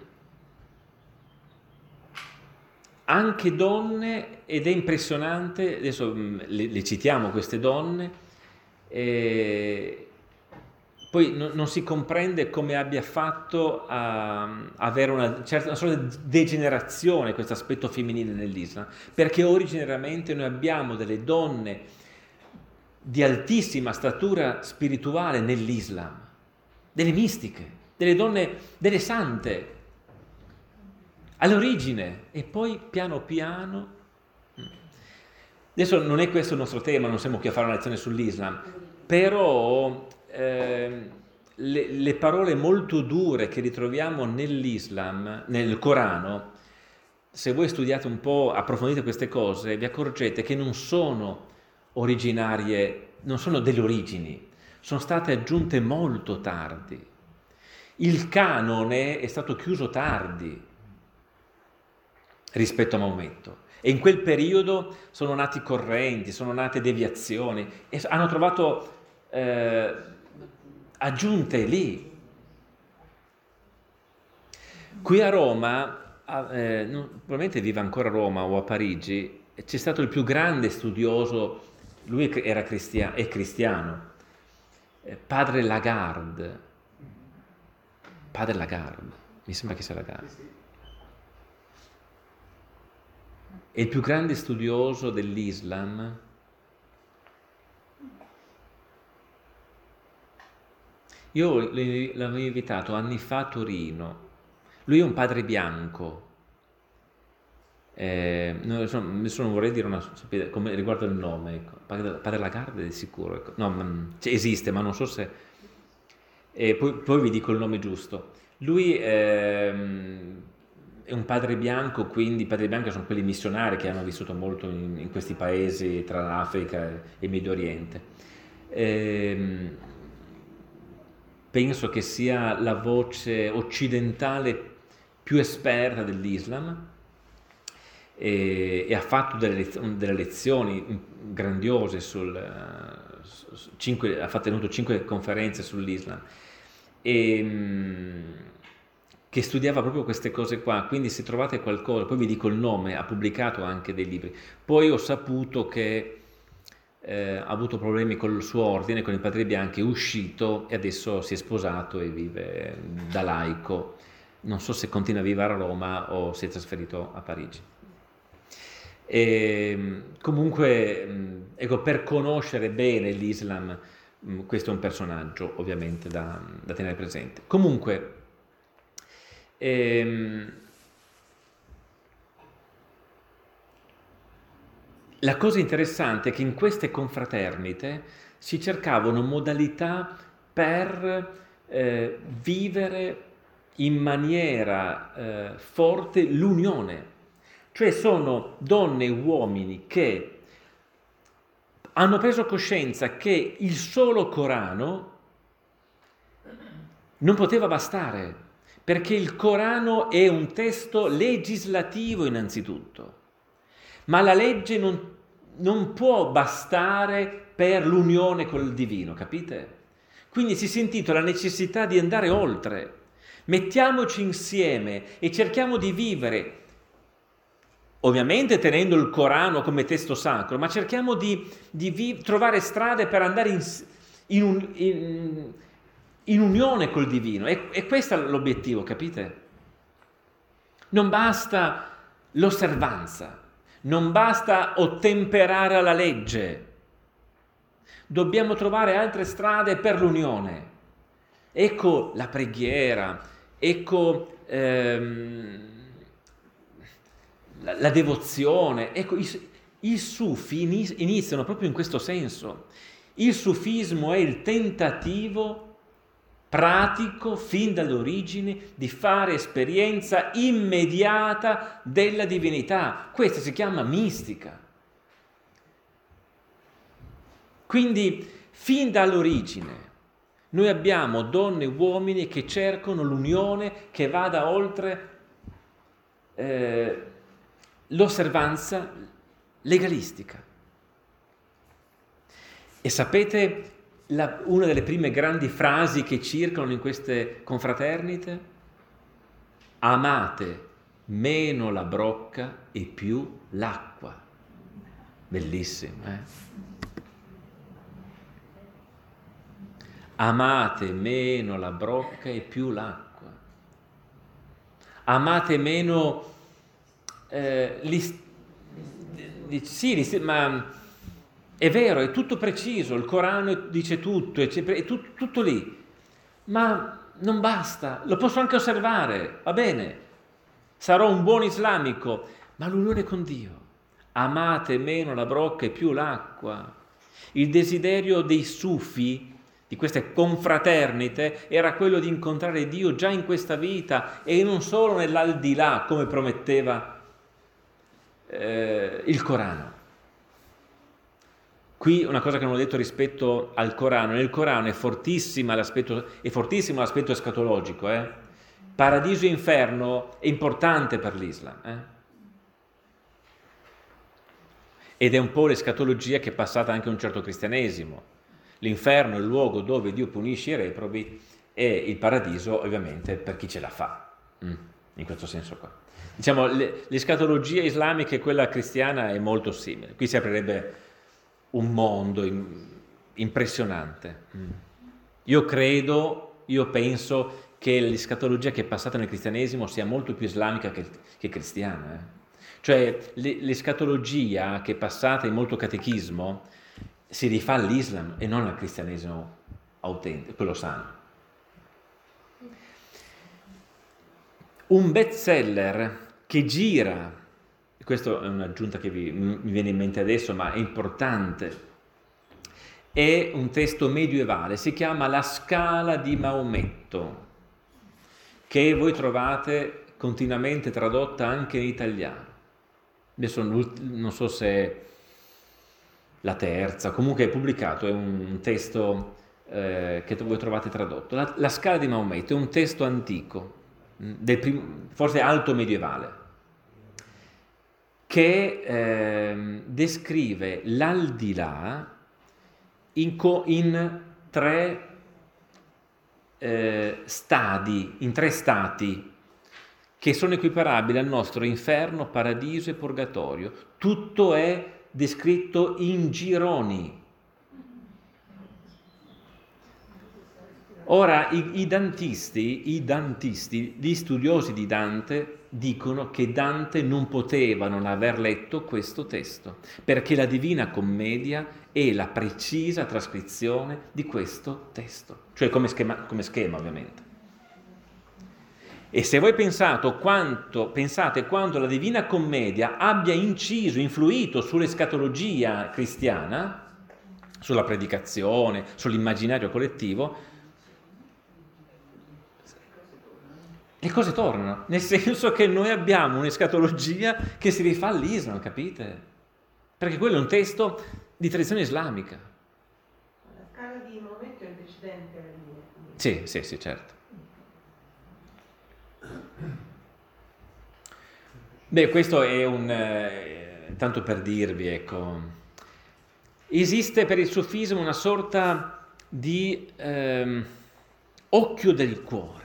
anche donne, ed è impressionante, adesso le, le citiamo queste donne, eh, Poi no, non si comprende come abbia fatto a avere una certa una sorta di degenerazione questo aspetto femminile nell'Islam, perché originariamente noi abbiamo delle donne di altissima statura spirituale nell'Islam, delle mistiche, delle donne, delle sante, all'origine, e poi piano piano. Adesso non è questo il nostro tema, non siamo qui a fare una lezione sull'Islam, però eh, le, le parole molto dure che ritroviamo nell'Islam, nel Corano, se voi studiate un po', approfondite queste cose, vi accorgete che non sono originarie, non sono delle origini, sono state aggiunte molto tardi. Il canone è stato chiuso tardi rispetto a Maometto. E in quel periodo sono nati correnti, sono nate deviazioni e hanno trovato eh, aggiunte lì. Qui a Roma, eh, non, probabilmente vive ancora a Roma o a Parigi, c'è stato il più grande studioso, lui era cristiano, è cristiano, eh, padre Lagarde. Padre Lagarde, mi sembra che sia Lagarde. È il più grande studioso dell'Islam. Io l'avevo invitato anni fa a Torino. Lui è un padre bianco. Eh, nessuno non vorrei dire una sapete, come riguardo il nome. Ecco. Padre, padre Lagarde è sicuro. Ecco. No, ma, cioè, esiste, ma non so se. Eh, poi, poi vi dico il nome giusto. Lui. Ehm, è un padre bianco, quindi i padri bianchi sono quelli missionari che hanno vissuto molto in, in questi paesi tra l'Africa e il Medio Oriente. Ehm, penso che sia la voce occidentale più esperta dell'Islam e, e ha fatto delle, lezioni, delle lezioni grandiose sul, su, cinque, ha tenuto cinque conferenze sull'Islam. E, che studiava proprio queste cose qua, quindi se trovate qualcosa, poi vi dico il nome, ha pubblicato anche dei libri. Poi ho saputo che eh, ha avuto problemi con il suo ordine, con i padri bianchi, è uscito e adesso si è sposato e vive da laico. Non so se continua a vivere a Roma o si è trasferito a Parigi. E, comunque, ecco, per conoscere bene l'Islam, questo è un personaggio ovviamente da, da tenere presente. Comunque, Ehm, la cosa interessante è che in queste confraternite si cercavano modalità per eh, vivere in maniera eh, forte l'unione, cioè sono donne e uomini che hanno preso coscienza che il solo Corano non poteva bastare, perché il Corano è un testo legislativo innanzitutto, ma la legge non, non può bastare per l'unione col divino, capite? Quindi si è sentito la necessità di andare oltre. Mettiamoci insieme e cerchiamo di vivere, ovviamente tenendo il Corano come testo sacro, ma cerchiamo di, di vi- trovare strade per andare in, in un... In, in unione col divino, e, e questo è l'obiettivo, capite? Non basta l'osservanza, non basta ottemperare alla legge, dobbiamo trovare altre strade per l'unione. Ecco la preghiera, ecco ehm, la, la devozione, ecco i, i sufi iniziano proprio in questo senso. Il sufismo è il tentativo pratico, fin dall'origine, di fare esperienza immediata della divinità. Questa si chiama mistica. Quindi, fin dall'origine, noi abbiamo donne e uomini che cercano l'unione che vada oltre eh, l'osservanza legalistica. E sapete La, una delle prime grandi frasi che circolano in queste confraternite? Amate meno la brocca e più l'acqua. Bellissimo, eh? Amate meno la brocca e più l'acqua. Amate meno eh, gli, sì, gli, ma è vero, è tutto preciso, il Corano dice tutto, è, è tutto, tutto lì, ma non basta, lo posso anche osservare, va bene, sarò un buon islamico, ma l'unione con Dio. Amate meno la brocca e più l'acqua. Il desiderio dei sufi, di queste confraternite, era quello di incontrare Dio già in questa vita e non solo nell'aldilà, come prometteva eh, il Corano. Qui una cosa che non ho detto rispetto al Corano: nel Corano è fortissima l'aspetto, è fortissimo l'aspetto escatologico, eh? Paradiso e inferno è importante per l'Islam, eh? Ed è un po' l'escatologia che è passata anche a un certo cristianesimo. L'inferno è il luogo dove Dio punisce i reprobi e il paradiso ovviamente per chi ce la fa, in questo senso qua. Diciamo, l'escatologia islamica e quella cristiana è molto simile. Qui si aprirebbe un mondo impressionante. Io credo, io penso che l'escatologia che è passata nel cristianesimo sia molto più islamica che, che cristiana. Eh. Cioè l'escatologia che è passata in molto catechismo si rifà all'Islam e non al cristianesimo autentico, quello sano. Un bestseller che gira, questa è un'aggiunta che vi, mi viene in mente adesso, ma è importante, è un testo medievale, si chiama La Scala di Maometto, che voi trovate continuamente tradotta anche in italiano. Adesso non so se la terza, comunque è pubblicato, è un testo eh, che voi trovate tradotto. La, la Scala di Maometto è un testo antico, del prim, forse alto medievale, che eh, descrive l'aldilà in, co, in tre eh, stadi, in tre stati che sono equiparabili al nostro inferno, paradiso e purgatorio. Tutto è descritto in gironi. Ora, i, i dantisti, i dantisti, gli studiosi di Dante, dicono che Dante non poteva non aver letto questo testo, perché la Divina Commedia è la precisa trascrizione di questo testo, cioè come schema, come schema ovviamente. E se voi pensate quanto, pensate quanto la Divina Commedia abbia inciso, influito sull'escatologia cristiana, sulla predicazione, sull'immaginario collettivo, le cose tornano, nel senso che noi abbiamo un'escatologia che si rifà all'Islam, capite? Perché quello è un testo di tradizione islamica. La Scala di Maometto è antecedente alla Divina Commedia. Sì, sì, sì, certo. Beh, questo è un... Eh, tanto per dirvi, ecco, esiste per il sufismo una sorta di ehm, occhio del cuore.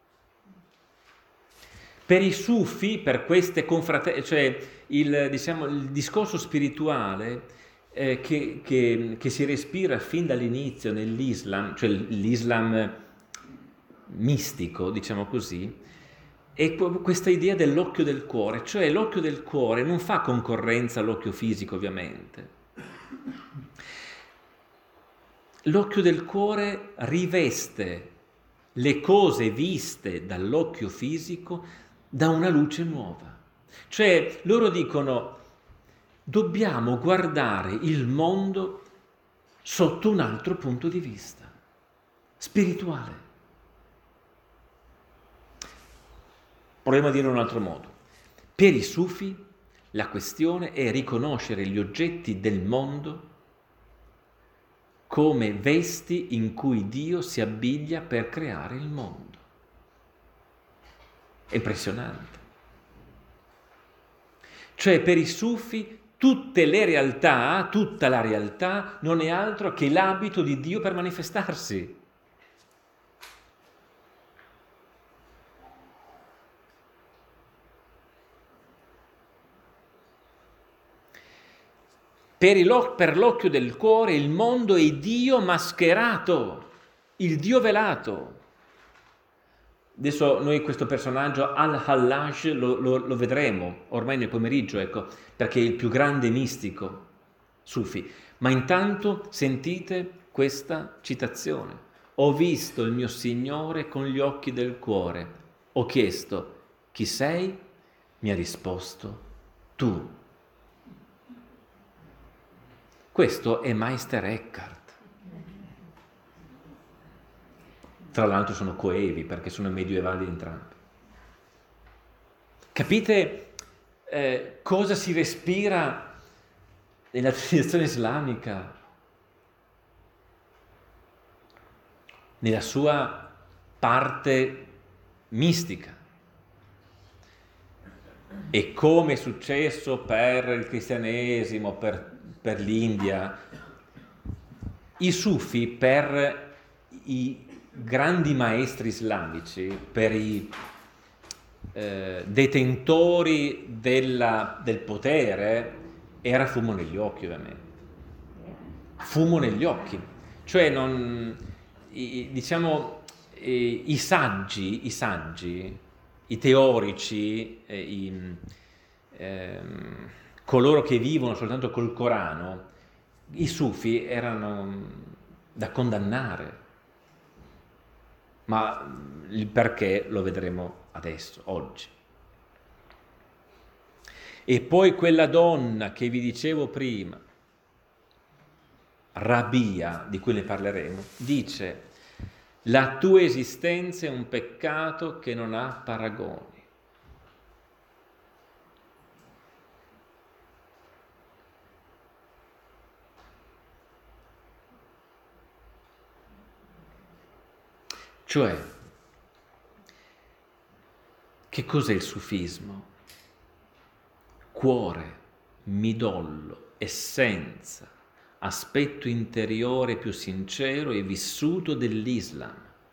Per i sufi, per queste confraternite, cioè il, diciamo, il discorso spirituale eh, che, che, che si respira fin dall'inizio nell'Islam, cioè l'Islam mistico, diciamo così, è questa idea dell'occhio del cuore, cioè l'occhio del cuore non fa concorrenza all'occhio fisico, ovviamente. L'occhio del cuore riveste le cose viste dall'occhio fisico da una luce nuova. Cioè loro dicono: dobbiamo guardare il mondo sotto un altro punto di vista, spirituale. Proviamo a dire in un altro modo. Per i sufi la questione è riconoscere gli oggetti del mondo come vesti in cui Dio si abbiglia per creare il mondo. È impressionante. Cioè per i sufi tutte le realtà, tutta la realtà non è altro che l'abito di Dio per manifestarsi. Per, il, per l'occhio del cuore il mondo è Dio mascherato. il Dio velato. Adesso noi questo personaggio Al-Hallaj lo, lo, lo vedremo ormai nel pomeriggio, ecco, perché è il più grande mistico sufi. Ma intanto sentite questa citazione. Ho visto il mio Signore con gli occhi del cuore. Ho chiesto, chi sei? Mi ha risposto, tu. Questo è Meister Eckhart. Tra l'altro sono coevi perché sono medievali entrambi. Capite eh, cosa si respira nella tradizione islamica? Nella sua parte mistica. E come è successo per il cristianesimo, per, per l'India, i sufi per i grandi maestri islamici, per i eh, detentori della, del potere, era fumo negli occhi, ovviamente. Fumo negli occhi. Cioè, non, i, diciamo, i, i saggi, i saggi, i teorici, eh, i, eh, coloro che vivono soltanto col Corano, i sufi erano da condannare. Ma il perché lo vedremo adesso, oggi. E poi quella donna che vi dicevo prima, Rabia, di cui ne parleremo, dice: la tua esistenza è un peccato che non ha paragoni. Cioè, che cos'è il sufismo? Cuore, midollo, essenza, aspetto interiore più sincero e vissuto dell'Islam,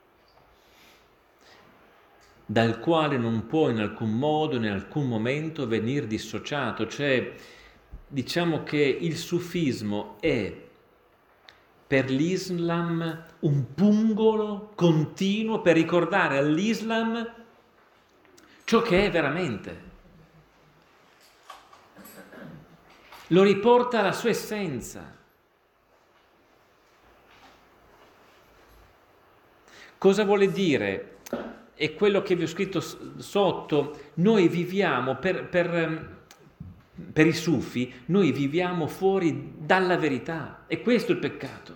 dal quale non può in alcun modo, in alcun momento venir dissociato. Cioè, diciamo che il sufismo è per l'Islam un pungolo continuo per ricordare all'Islam ciò che è veramente. Lo riporta alla sua essenza. Cosa vuole dire? È quello che vi ho scritto sotto. Noi viviamo per, per, per i sufi, noi viviamo fuori dalla verità, e questo è il peccato.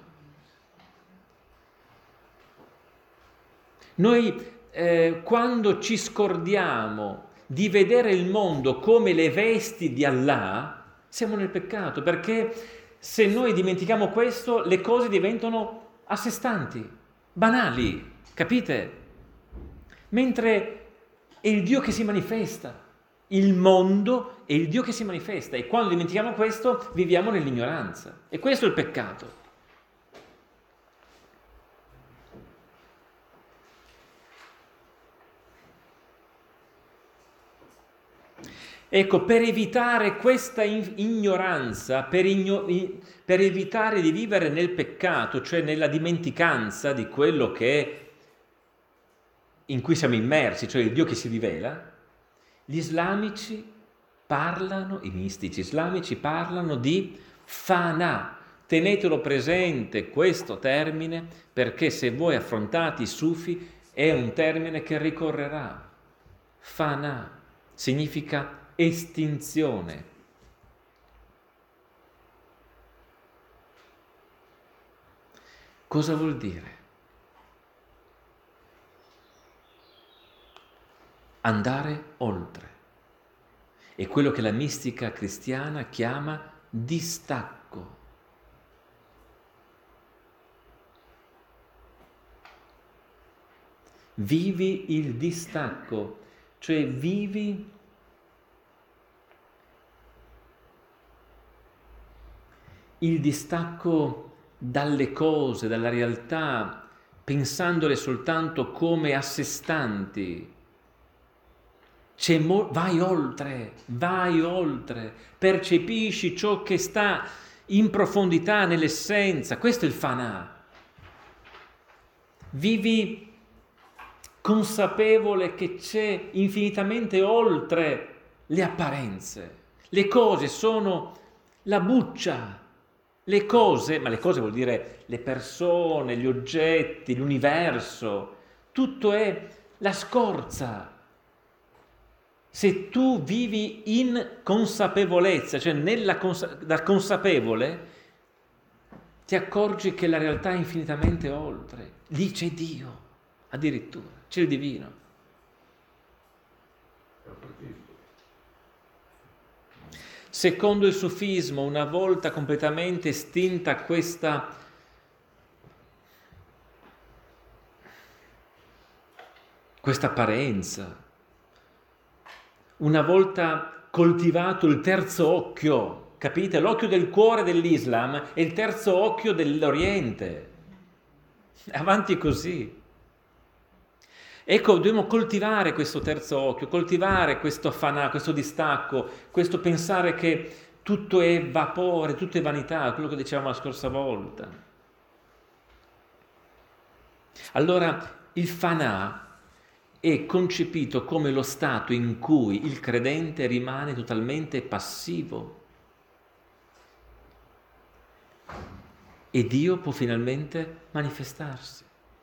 Noi eh, quando ci scordiamo di vedere il mondo come le vesti di Allah, siamo nel peccato, perché se noi dimentichiamo questo, le cose diventano a sé stanti, banali, capite? Mentre è il Dio che si manifesta, il mondo è il Dio che si manifesta, e quando dimentichiamo questo viviamo nell'ignoranza, e questo è il peccato. Ecco, per evitare questa ignoranza, per, igno- per evitare di vivere nel peccato, cioè nella dimenticanza di quello che è, in cui siamo immersi, cioè il Dio che si rivela, gli islamici parlano, i mistici islamici parlano di fana. Tenetelo presente questo termine, perché se voi affrontate i sufi è un termine che ricorrerà. Fana significa estinzione. Cosa vuol dire? Andare oltre. È quello che la mistica cristiana chiama distacco. Vivi il distacco, cioè vivi il distacco dalle cose, dalla realtà, pensandole soltanto come a sé stanti. C'è mo- vai oltre, vai oltre, percepisci ciò che sta in profondità, nell'essenza. Questo è il fana. Vivi consapevole che c'è infinitamente oltre le apparenze. Le cose sono la buccia. Le cose, ma le cose vuol dire le persone, gli oggetti, l'universo, tutto è la scorza. Se tu vivi in consapevolezza, cioè nella consa- da consapevole, ti accorgi che la realtà è infinitamente oltre. Lì c'è Dio, addirittura, c'è il divino. Secondo il sufismo, una volta completamente estinta questa questa apparenza, una volta coltivato il terzo occhio, capite? L'occhio del cuore dell'Islam è il terzo occhio dell'Oriente. Avanti così. Ecco, dobbiamo coltivare questo terzo occhio, coltivare questo fanà, questo distacco, questo pensare che tutto è vapore, tutto è vanità, quello che dicevamo la scorsa volta. Allora, il fanà è concepito come lo stato in cui il credente rimane totalmente passivo e Dio può finalmente manifestarsi.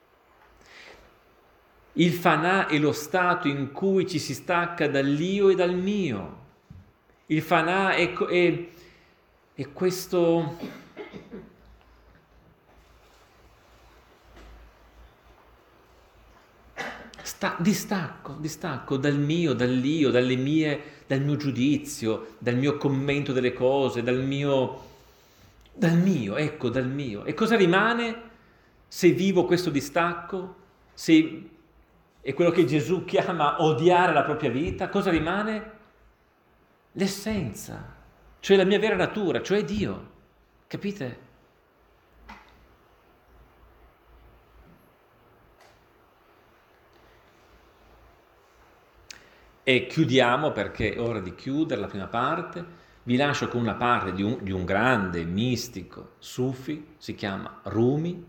Il fanà è lo stato in cui ci si stacca dall'io e dal mio. Il fanà è, è, è questo sta, distacco, distacco dal mio, dall'io, dalle mie, dal mio giudizio, dal mio commento delle cose, dal mio, dal mio, ecco, dal mio. E cosa rimane se vivo questo distacco? Se è quello che Gesù chiama odiare la propria vita, cosa rimane? L'essenza, cioè la mia vera natura, cioè Dio, capite? E chiudiamo, perché è ora di chiudere la prima parte, vi lascio con una parte di un, di un grande mistico sufi, si chiama Rumi.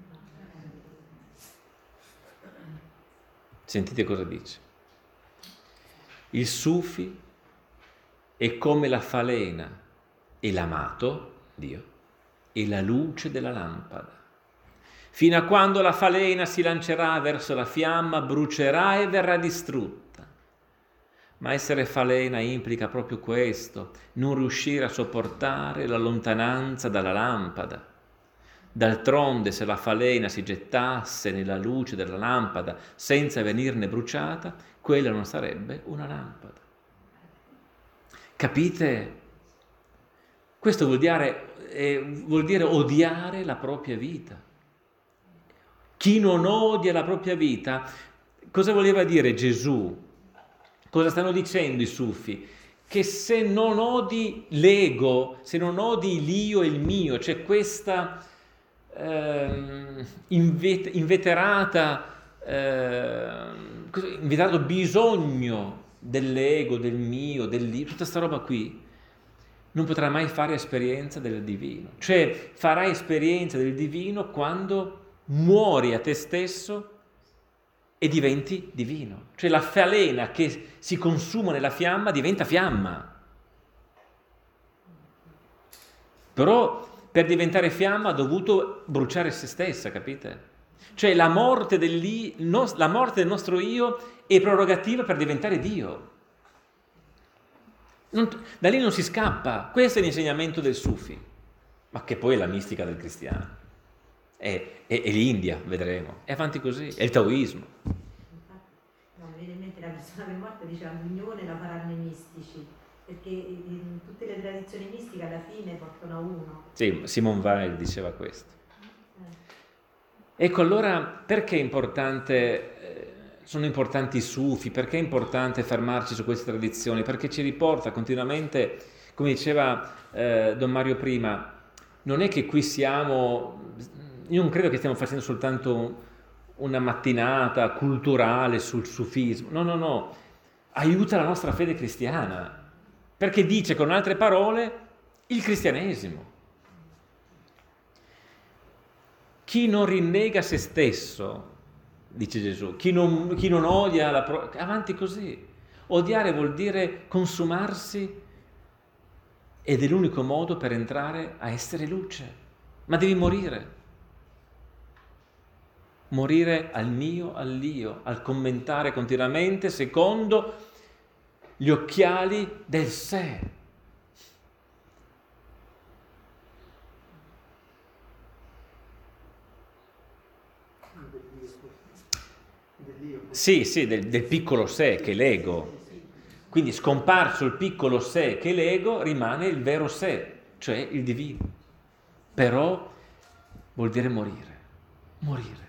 Sentite cosa dice. Il sufi è come la falena e l'amato, Dio, e la luce della lampada. Fino a quando la falena si lancerà verso la fiamma, brucerà e verrà distrutta. Ma essere falena implica proprio questo, non riuscire a sopportare la lontananza dalla lampada. D'altronde, se la falena si gettasse nella luce della lampada senza venirne bruciata, quella non sarebbe una lampada. Capite? Questo vuol dire, eh, vuol dire odiare la propria vita. Chi non odia la propria vita, cosa voleva dire Gesù? Cosa stanno dicendo i sufi? Che se non odi l'ego, se non odi l'io e il mio, c'è questa eh, invet- inveterata, eh, inveterato bisogno dell'ego, del mio, dell'io, tutta sta roba qui, non potrai mai fare esperienza del divino. Cioè farai esperienza del divino quando muori a te stesso e diventi divino. Cioè la falena che si consuma nella fiamma diventa fiamma. Però per diventare fiamma ha dovuto bruciare se stessa, capite? Cioè la morte, del, la morte del nostro io è prerogativa per diventare Dio. Non, da lì non si scappa. Questo è l'insegnamento del Sufi, ma che poi è la mistica del cristiano. È, è, è l'India, vedremo. È avanti così, è il taoismo. No, mi viene in mente la persona che è morta diceva l'unione la faranno i mistici, perché in tutte le tradizioni mistiche alla fine portano a uno. Sì, Simone Weil diceva questo. Eh. Ecco, allora perché è importante... Sono importanti i sufi, perché è importante fermarci su queste tradizioni? Perché ci riporta continuamente, come diceva eh, Don Mario prima, non è che qui siamo, io non credo che stiamo facendo soltanto una mattinata culturale sul sufismo, no, no, no, aiuta la nostra fede cristiana, perché dice con altre parole il cristianesimo. chi non rinnega se stesso, dice Gesù, chi non, chi non odia la pro... avanti così. Odiare vuol dire consumarsi ed è l'unico modo per entrare a essere luce. Ma devi morire. Morire al mio, all'io, al commentare continuamente secondo gli occhiali del sé. Sì, sì, del, del piccolo sé che è l'ego. Quindi scomparso il piccolo sé che è l'ego, rimane il vero sé, cioè il divino. Però vuol dire morire, morire.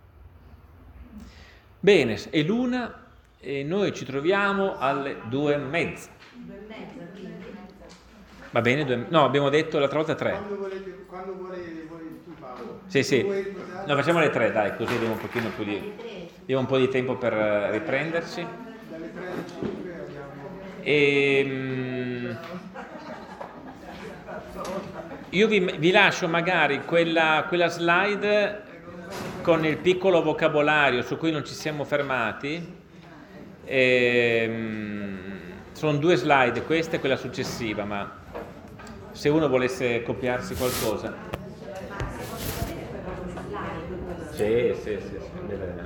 Bene, è l'una e noi ci troviamo alle due e mezza. Due e mezza, quindi. Va bene? Due, no, abbiamo detto l'altra volta tre. Quando volete, quando vuole, vuole tu Paolo. Sì, sì. Vuoi riposare? No, facciamo le tre, dai, così abbiamo un pochino più di... abbiamo un po' di tempo per eh, riprenderci. Dalle tre alle cinque abbiamo... E, mm, io vi, vi lascio magari quella, quella slide con il piccolo vocabolario su cui non ci siamo fermati. E, mm, sono due slide, questa e quella successiva, ma se uno volesse copiarsi qualcosa. Sì, sì, sì, sì.